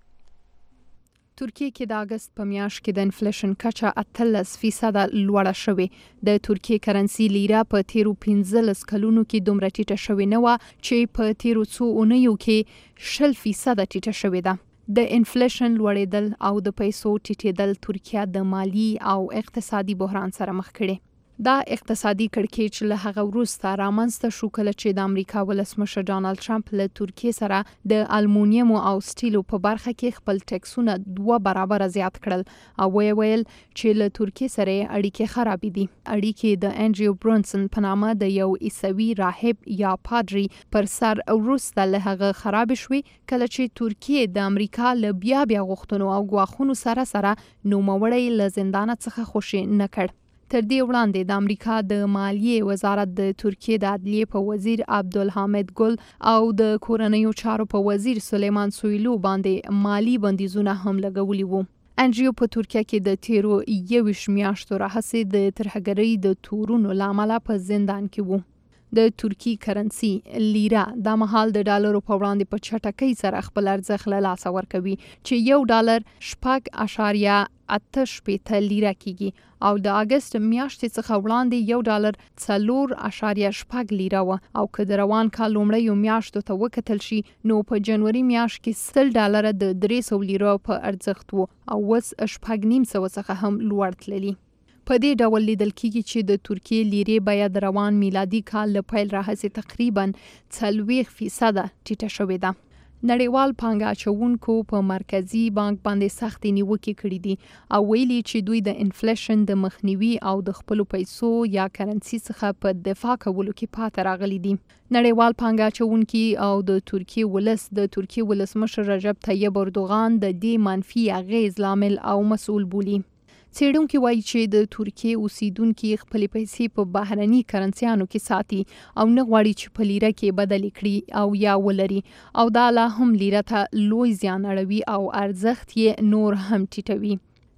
ترکیه کې د اگست په میاشت کې د انفلیشن کچه اتلس فیصد لوړه شوې. د ترکیه کرنسي لیرا په تیرو پنځلس کلونو کې دومره ټیټه شوې نه و چې په تیرو څو اونیو کې شل فیصد ټیټه شوې ده. د انفلیشن لوړېدل او د پیسو ټیټېدل ترکیه د مالی او اقتصادي بحران سره مخ کړي. دا اقتصادي کړکېچ له هغه وروسته رامنځته شو کله چې د امریکا ولسمشر ډانلډ ټرمپ له ترکیه سره د المونیم او سټیلو په برخه کې خپل ټیکسونه دوه برابر زیات کړل او ویل چې له ترکیه سره اړیکې خراب دي. اړیکې د انډریو برونسن په نامه د یو عیسوي راهب یا پادری پر سر وروسته له هغه خراب شوې کله چې ترکیه د امریکا له بیا بیا غوښتنو او ګواښونو سره سره نوموړی له زندان څخه خوشي نه کړ. تر دې وړاندې د امریکا د مالیې وزارت د ترکیه د عدلیې په وزیر عبدالحمید ګل او د کورنیو چارو په وزیر سلیمان سویلو باندې مالی بندیزونه هم لګولي وو. انډریو په ترکیه کې د تیرو یویشت میاشتو راهیسې د ترهګرۍ د تورونو له امله په زندان کې وو. د ترکی کرنسي لیرا د مهال د ډالرو په وړاندې په چټکۍ سره خپل ارزښت له لاسه ورکوي چې یو ډالر شپږ اشاریه اته شپېته لیره کیږي او د اگست میاشتې څخه وړاندې یو ډالر څلور اشاریه شپږ لیره و او که د روان کال لومړیو میاشتو ته وکتل شي نو په جنوري میاشت کې سل ډالره د درې سوه لیره په ارزښت وو او اوس شپږ نیم سوه څخه هم لوړ تللي. په دې ډول لیدل کیږي چې د ترکیه لیرې باید روان میلادي کال له پیل راهیسې تقریبا څلوېښت فیصده ټیټه شوې ده. نړیوال پانګه اچوونکو په مرکزی بانک باندې سختې نیوکې کړې دي او ویلي چې دوی د انفلیشن د مخنیوي او د خپلو پیسو یا کرنسي څخه په دفاع کولو کې پاتې راغلي دي. نړیوال پانګه اچوونکي او د ترکیه ولس د ترکیه ولسمشر رجب طیب اردوغان د دې منفي اغیز لامل او مسؤل بولي. څېړونکي وایي چې د ترکیه اوسیدونکي خپلې پیسې په بهرني کرنسیانو کې ساتي او نه غواړي چې په لیره کې بدلې کړي او یا ولري او دا لا هم لیره ته لوی زیان اړوي او ارزښت یې نور هم ټیټوي.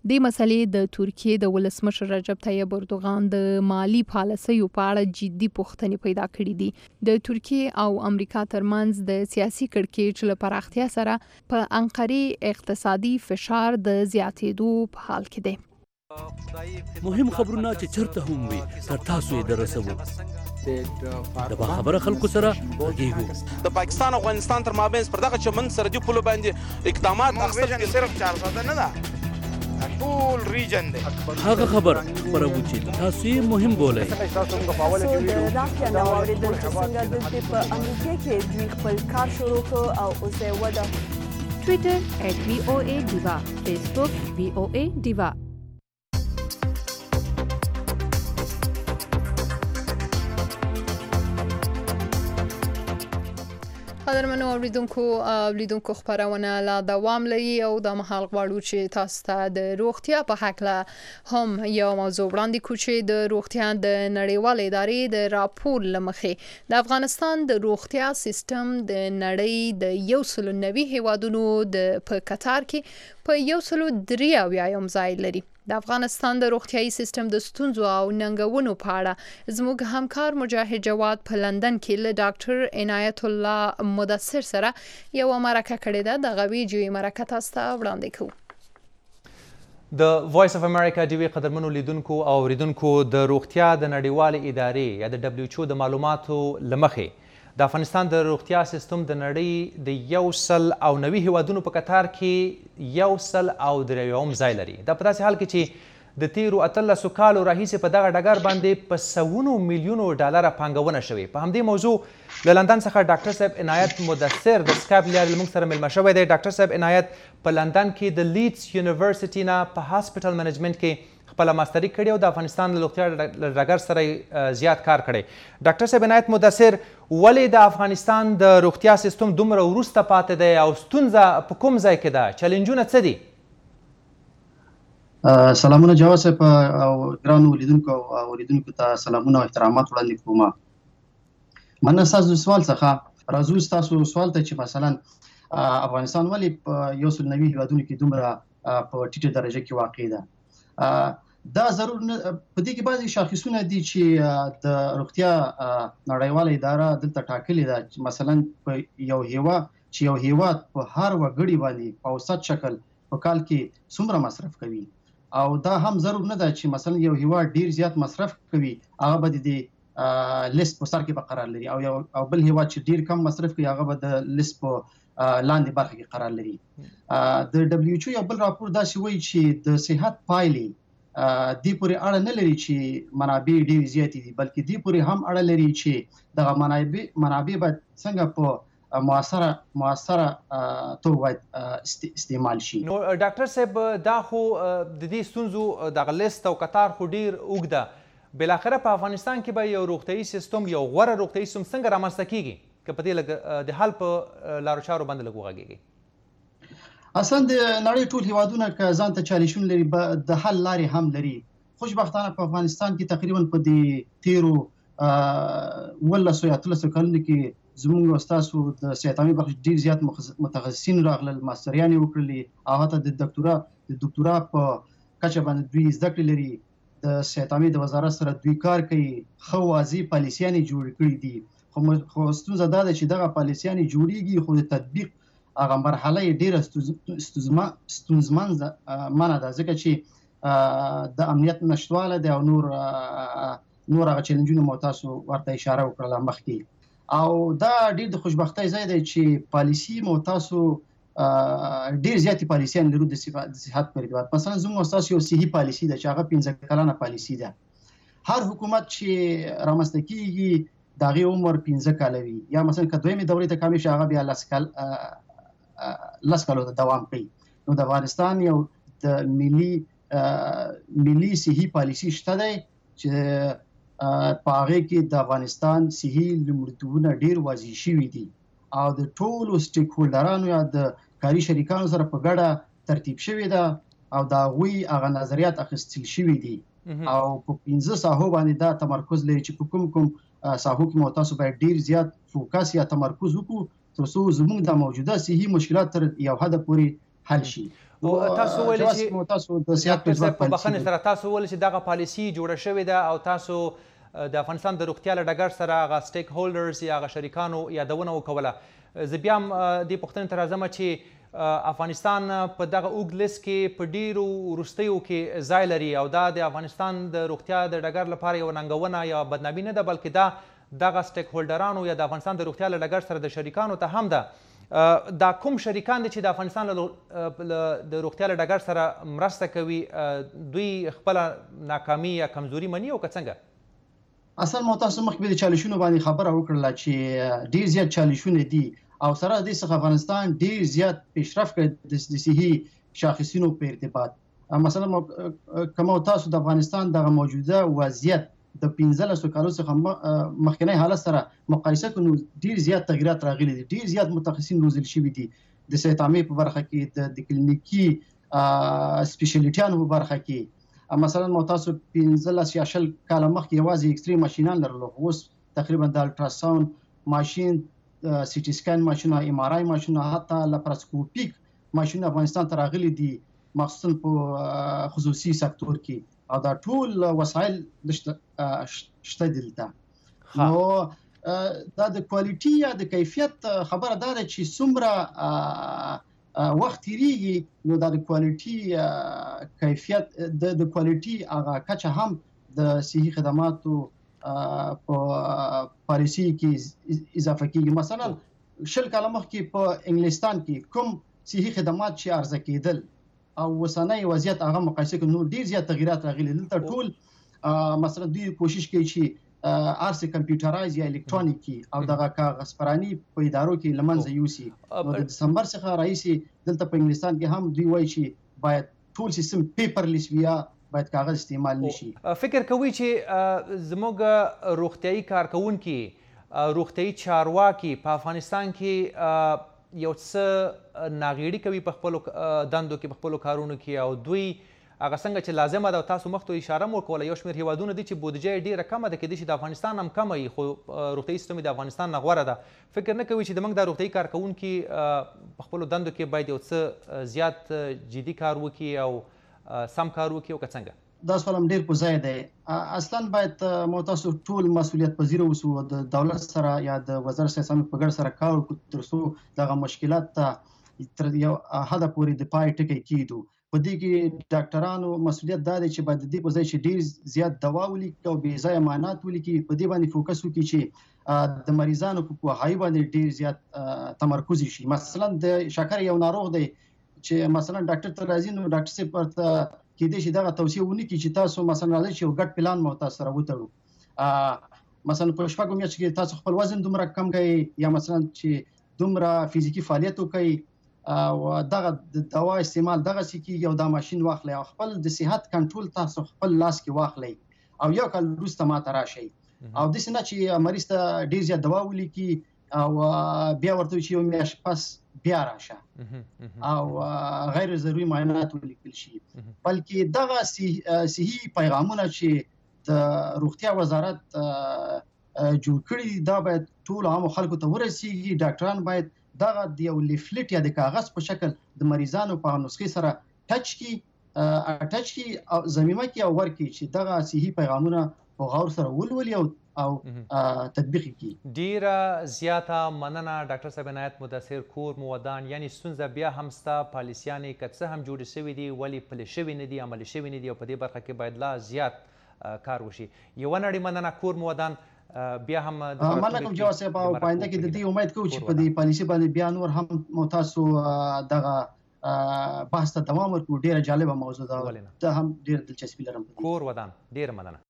د مسلې د ترکیې د ولسمشر رجب طیب اردوغان د مالی پالیسیو په اړه جدي پوښتنې پیدا کړې دي. د ترکیې او امریکا ترمنځ د سیاسي کړکېچ له پراختیا سره په انقرې اقتصادي فشار د زیاتېدو په حال کې دی. مهم خبرونه چې چرته هم وي تر تاسو یې درسوو. د باخبره خلکو سره غږیږو. د پاکستان او افغانستان تر مابینځ پر دغه چمن سرحدي پولو باندې اقدامات اخیستل کېږي. صرف چار ساده نه ده، ټول ریجن دی. هغه خبر خبرو چې تاسو یې مهم بولئ. تاسو د راکیا نو اوریدل چې څنګه د په امریکا کې دوی خپل کار شروع کړ او اوس یې وده. ټویټر ایٹ وی او ای ډیوا، فیسبوک وی او ای ډیوا. قدرمنو اوریدونکو اوریدونکو خبرونه لا دوام لري او د مهال غواړو چې تاسو ته د روغتیا په حق هم یو موضوع وړاندې کړو چې د روغتیا د نړیوال ادارې د راپور لمخې د افغانستان د روغتیا سیستم د نړۍ د یو سل نوي هیوادونو د په قطار کې په یو سل درې اویایم ځای لري. د افغانستان د روغتیايي سیستم د ستونزو او ننګونو په اړه زموږ همکار مجاهد جواد په لندن کې له ډاکټر عنایت الله مدثر سره یو مرکه کړې ده. د غوي جوی مرکه تاسو ته وړاندې کوو. د وایس اف امریکا ډي وی قدرمنو لیدونکو او اوریدونکو د روغتیا د نړیوال ادارې یا د دبليو ایچ او د معلوماتو لمخې د افغانستان د روغتیا سیستم د نړۍ د یو سل او نوي هیوادونو په قطار کې یو سل او درېیم ځای لري. دا په داسې حال کې چې د تیرو اتلسو کالو راهیسې په دغه ډګر باندې په سوونو میلیونو ډالره پانګونه شوې. په همدې موضوع له لندن څخه ډاکټر صاحب عنایت مدثر د سکایپ له لارې له موږ سره میلمه شوی دی. ډاکټر صاحب عنایت په لندن کې د لیډز یونیورسټي نه په هاسپټل منیجمنټ کې خپله ماستري کړې او د افغانستان له روغتیا ډګر سره زیات کار کړی. ډاکټر صاحب عنایت مدثر، ولې د افغانستان د روغتیا سیستم دومره وروسته پاتې دی او ستونزه په کوم ځای کې ده؟ چلنجونه څه دي؟ سلامونه جواد صاحب او ګرانو لیدونکو او اوریدونکو ته سلامونه او احترامات وړاندې کوم. مننه ستاسو سوال څخه. راځو ستاسو سوال ته چې مثلا افغانستان ولې په یو سل نوي هیوادونو کې دومره په ټیټه درجه کې واقع ده. دا ضرور په دې کې بعضې شاخصونه دي چې د روغتیا نړیواله اداره دلته ټاکلې ده چې مثلا په یو هیواد چې یو هیواد په هر وګړي باندې په اوسط شکل په کال کې څومره مصرف کوي، او دا هم ضرور نه ده چې مثلا یو هیواد ډیر زیات مصرف کوي هغه به د لیست په سر کې به قرار لري، او یو او بل هیواد چې ډیر کم مصرف کوي هغه به د لیست په لاندې برخه کې قرار لري. د دبليو ایچ او یو بل راپور داسې وایي چې د صحت پایلې دې پورې اړه نه لري چې منابع ډېرې زیاتې دي، بلکې دې پورې هم اړه لري چې دغه منابع منابع باید څنګه په موثره موثره توګه باید استعمال شي. نو ډاکټر صاحب دا خو د دې ستونزو دغه لیست او قطار خو ډېر اوږد ده. بالاخره په افغانستان کې به یو روغتیايي سیستم یو غوره روغتیايي سیستم څنګه رامنځته کیږي که په دې لږ د حل په لارو چارو باندې لږ وغږیږي؟ اصلا د نړۍ ټول هیوادونه که ځان ته چالشونه لري د حل لارې هم لري. خوشبختانه په افغانستان کې تقریبا په دې تیرو ولسو یا اتلسو کلونو کې زموږ او ستاسو د صحتامي برخې ډېر زیات متخصصین راغلل، ماستریانې وکړلې، هغه ته د دکتورا د دکتورا په کچه باندې دوی زده کړې لري. د صحتامي د وزارت سره دوی کار کوي، ښه واضح پالیسیانې جوړې کړي دي. خو ستونزه دا ده چې دغه پالیسیانې جوړېږي خو د تطبیق هغه مرحله یې ډېره ستونزمنه ده، ځکه چې د امنیت نشتواله دی او نور نور هغه چیلنجونه مو تاسو ورته اشاره وکړله مخکې. او دا ډېر د خوشبختۍ ځای دی چې پالیسي مو تاسو ډېر زیاتې پالیسیان لرو د صحت په ارتباط. مثلا زموږ او ستاسو یو صحي پالیسي ده چې هغه پنځه کلنه پالیسي ده. هر حکومت چې رامنځته کېږي د هغې عمر پنځه کاله وي، یا مثلا که دویمې دورې ته کامل شي هغه بیا لس کال لس کالو ته دوام کوي. نو د افغانستان یو د ملي ملي صحي پالیسي شته دی چې په هغې کې د افغانستان صحي لومړیتوبونه ډېر واضح شوي دي او د ټولو سټیک هولډرانو یا د کاري شریکانو سره په ګډه ترتیب شوې ده او د هغوی هغه نظریات اخیستل شوي دي او په پنځه ساحو باندې دا تمرکز لري چې په کوم کوم ساحو کې مو تاسو باید ډېر زیات فوکس یا تمرکز وکړو تر څو زموږ د موجوده صحي مشکلات تر یو حده پورې حل شي. تاسو ویل چې تاسو د صحت په ځواک په بخښنې سره تاسو ویل چې دغه پالیسي جوړه شوې ده او تاسو د افغانستان د روغتیا له ډګر سره هغه سټیک هولډرز یا هغه شریکانو یادونه وکوله. زه بیا هم دې پوښتنې ته راځم چې افغانستان په دغه اوږد لیست کې په ډیرو وروستیو کې ځای لري او دا د افغانستان د روغتیا د ډګر لپاره یوه ننګونه یا بدنامي نه ده، بلکې دا دغه سټیک هولډرانو یا د افغانستان د روغتیا له ډګر سره د شریکانو ته هم ده. دا کوم شریکان دي چې د افغانستان د روغتیا له ډګر سره مرسته کوي، دوی خپله ناکامي یا کمزوري مني او که څنګه؟ اصل ما تاسو مخکې د چالشونو باندې خبره وکړله چې ډېر زیات چالشونه دي او سره د دې څخه افغانستان ډېر زیات پیشرفت کړی د صحي شاخصونو په ارتباط. مثلا که ما تاسو د افغانستان دغه موجوده وضعیت د پنځلسو کالو څخه مخکنی حالت سره مقایسه کړو، ډېر زیات تغیرات راغلي دي، ډېر زیات متخصصین روزل شوي دي د صحت عامې په برخه کې، د کلینیکي سپیشلیټیانو په برخه کې. مثلا ما تاسو پنځلس یا شل کاله مخکې یوازې ایکسرې ماشینان لرلو، اوس تقریبا د الټراساوند ماشین، سی ټي سکین ماشینونه، ایم آر آی ماشینونه، حتی لپاراسکوپیک ماشینونه افغانستان ته راغلي دي مخصوصا په خصوصي سکتور کې، او دا ټول وسایل شته دلته. نو دا د کوالټي یا د کیفیت خبره دا ده چې څومره وخت تیریږي نو دا د کوالټي کیفیت د کوالټي هغه کچه هم د صحي خدماتو په پالیسي کې اضافه کیږي. مثلا شل کاله مخکې په انګلستان کې کوم صحي خدمات چې عرضه کېدل او اوسنی وضعیت هغه مقایسه کړو، نو ډېر زیات تغیرات راغلي. دلته ټول مثلا دوی کوشش کوي چې ارس کمپیوټرایز یا الکترونیکي او دغه کاغذ پرانی په ادارو کې لمنځه یوسي. نو د دسمبر څخه راځي دلته په انګلستان کې هم دوی وایي چې باید ټول سیستم پیپرلیس وي، باید کاغذ استعمال نشي. فکر کوي چې زموږ روغتیايي کارکونکي، روغتیايي چارواکي په افغانستان کې یو څه ناغېړي کوي په خپلو دندو کې، په خپلو کارونو کې، او دوی هغه څنګه چې لازمه ده، تاسو مخکې اشاره مو وکوله یو شمېر هیوادونه دي چې بودجه یې ډېره کمه ده، کېدای شي د افغانستان هم کمه وي، خو روغتیايي سیستم د افغانستان نه غوره ده. فکر نه کوي چې زموږ د روغتیايي کارکوونکي په خپلو دندو کې باید یو څه زیات جدي کار وکړي او سم کار وکړي او که څنګه؟ دا سوال هم ډېر په ځای دی. اصلا باید ما تاسو ټول مسؤلیت پذیره اوسو، د دولت سره یا د وزارت صحت عامې په ګډه سره کار وکړو تر څو دغه مشکلات ته تر یو حده پورې د پای ټکی کېږدو. په دې کې ډاکټرانو مسؤلیت دا دی چې باید د دې په ځای چې ډېر زیات دوا ولیکي او بې ځایه معاینات ولیکي، په دې باندې فوکس وکړي چې د مریضانو په پوهاوي باندې ډېر زیات تمرکز شي. مثلا د شکر یو ناروغ دی چې مثلا ډاکټر ته راځي، نو ډاکټر صاحب ورته کېدای شي دغه توصیه ونه کړي چې تاسو مثلا راځئ چې یو ګډ پلان مو تاسو سره وتړو. مثلا په شپږو میاشتو کې تاسو خپل وزن دومره کم کړئ یا مثلا چې دومره فزیکي فعالیت وکړئ او دغه د دوا استعمال دغسې کېږي او دا ماشین واخلئ او خپل د صحت کنټرول تاسو خپل لاس کې واخلئ او یو کال وروسته ماته راشئ. او داسې نه چې مریض ته ډېر زیات دوا ولیکي او بیا ورته وایي چې یو میاشت پس بیا راشه او غیر ضروري معاینات ولیکل شي. بلکې دغه صحي پیغامونه چې د روغتیا وزارت جوړ کړي دا باید ټولو عامو خلکو ته ورسیږي. ډاکټران باید دغه د یو لیفلیټ یا د کاغذ په شکل د مریضانو په نسخې سره ټچ کړي ټچ کړي او ضمیمه کړي او ورکړي چې دغه صحي پیغامونه په غور سره ولولي او او تطبیق کړي. ډیره زیاته مننه ډاکټر صاحب عنایت مدثر کور مو ودان. یعنی ستونزه بیا هم ستا پالیسیانې که څه هم جوړې شوي دي ولې پلي شوي نه دي، عملي شوي نه دي او په دې برخه کې باید لا زیات کار وشي. یوه نړۍ مننه کور مو ودان. بیا هم مننه کوم جواد صاحب او پاینده کې د دې امید کوو چې په دې پالیسي باندې بیا نور هم مو تاسو دغه بحث ته دوام ورکړو. ډیره جالبه موضوع ده، ته هم ډیره دلچسپي لرم. کور ودان ډیره مننه.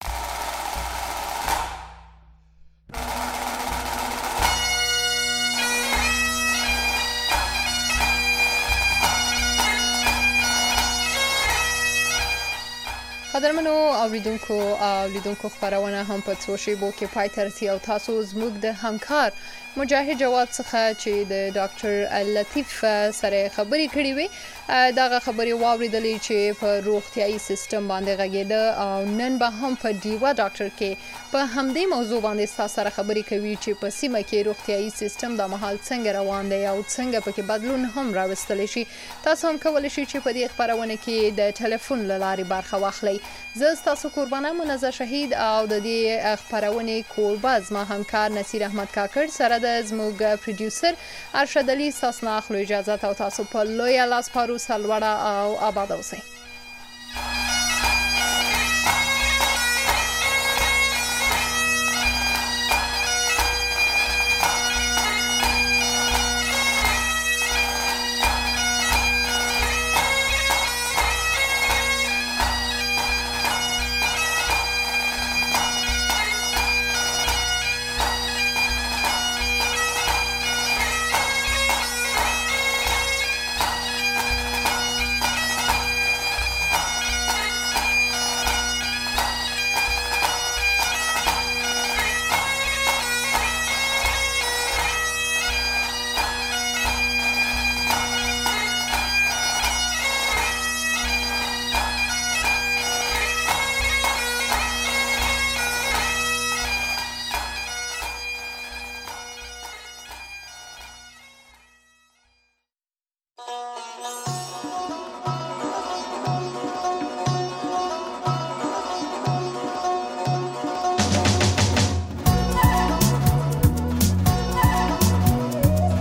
قدرمنو اوریدونکو اوریدونکو خبرونه هم په څو شیبو کې پای ته رسي او تاسو زموږ د همکار مجاهد جواد څخه چې د ډاکټر لطیف سره خبرې کړې وي دغه خبرې واوریدلې چې په روغتیايي سیستم باندې غږېده او نن به هم په ډیوا ډاکټر کې په همدې موضوع باندې تاسو سره خبرې کوي چې په سیمه کې روغتیايي سیستم د مهال څنګه روان دی او څنګه پکې بدلون هم راوستل شي. تاسو هم کولی شئ چې په دې خبرونه کې د ټلیفون له لارې برخه واخلئ. زه ستاسو قربانه منزه شهید او د دې خبرونې کوربه زما همکار نصیر احمد کاکړ سره د زموږ پروډوسر ارشد علي ستاسو نه اخلو اجازه او تاسو په لویه لاس پارو سلوړه او آباد اوسئ.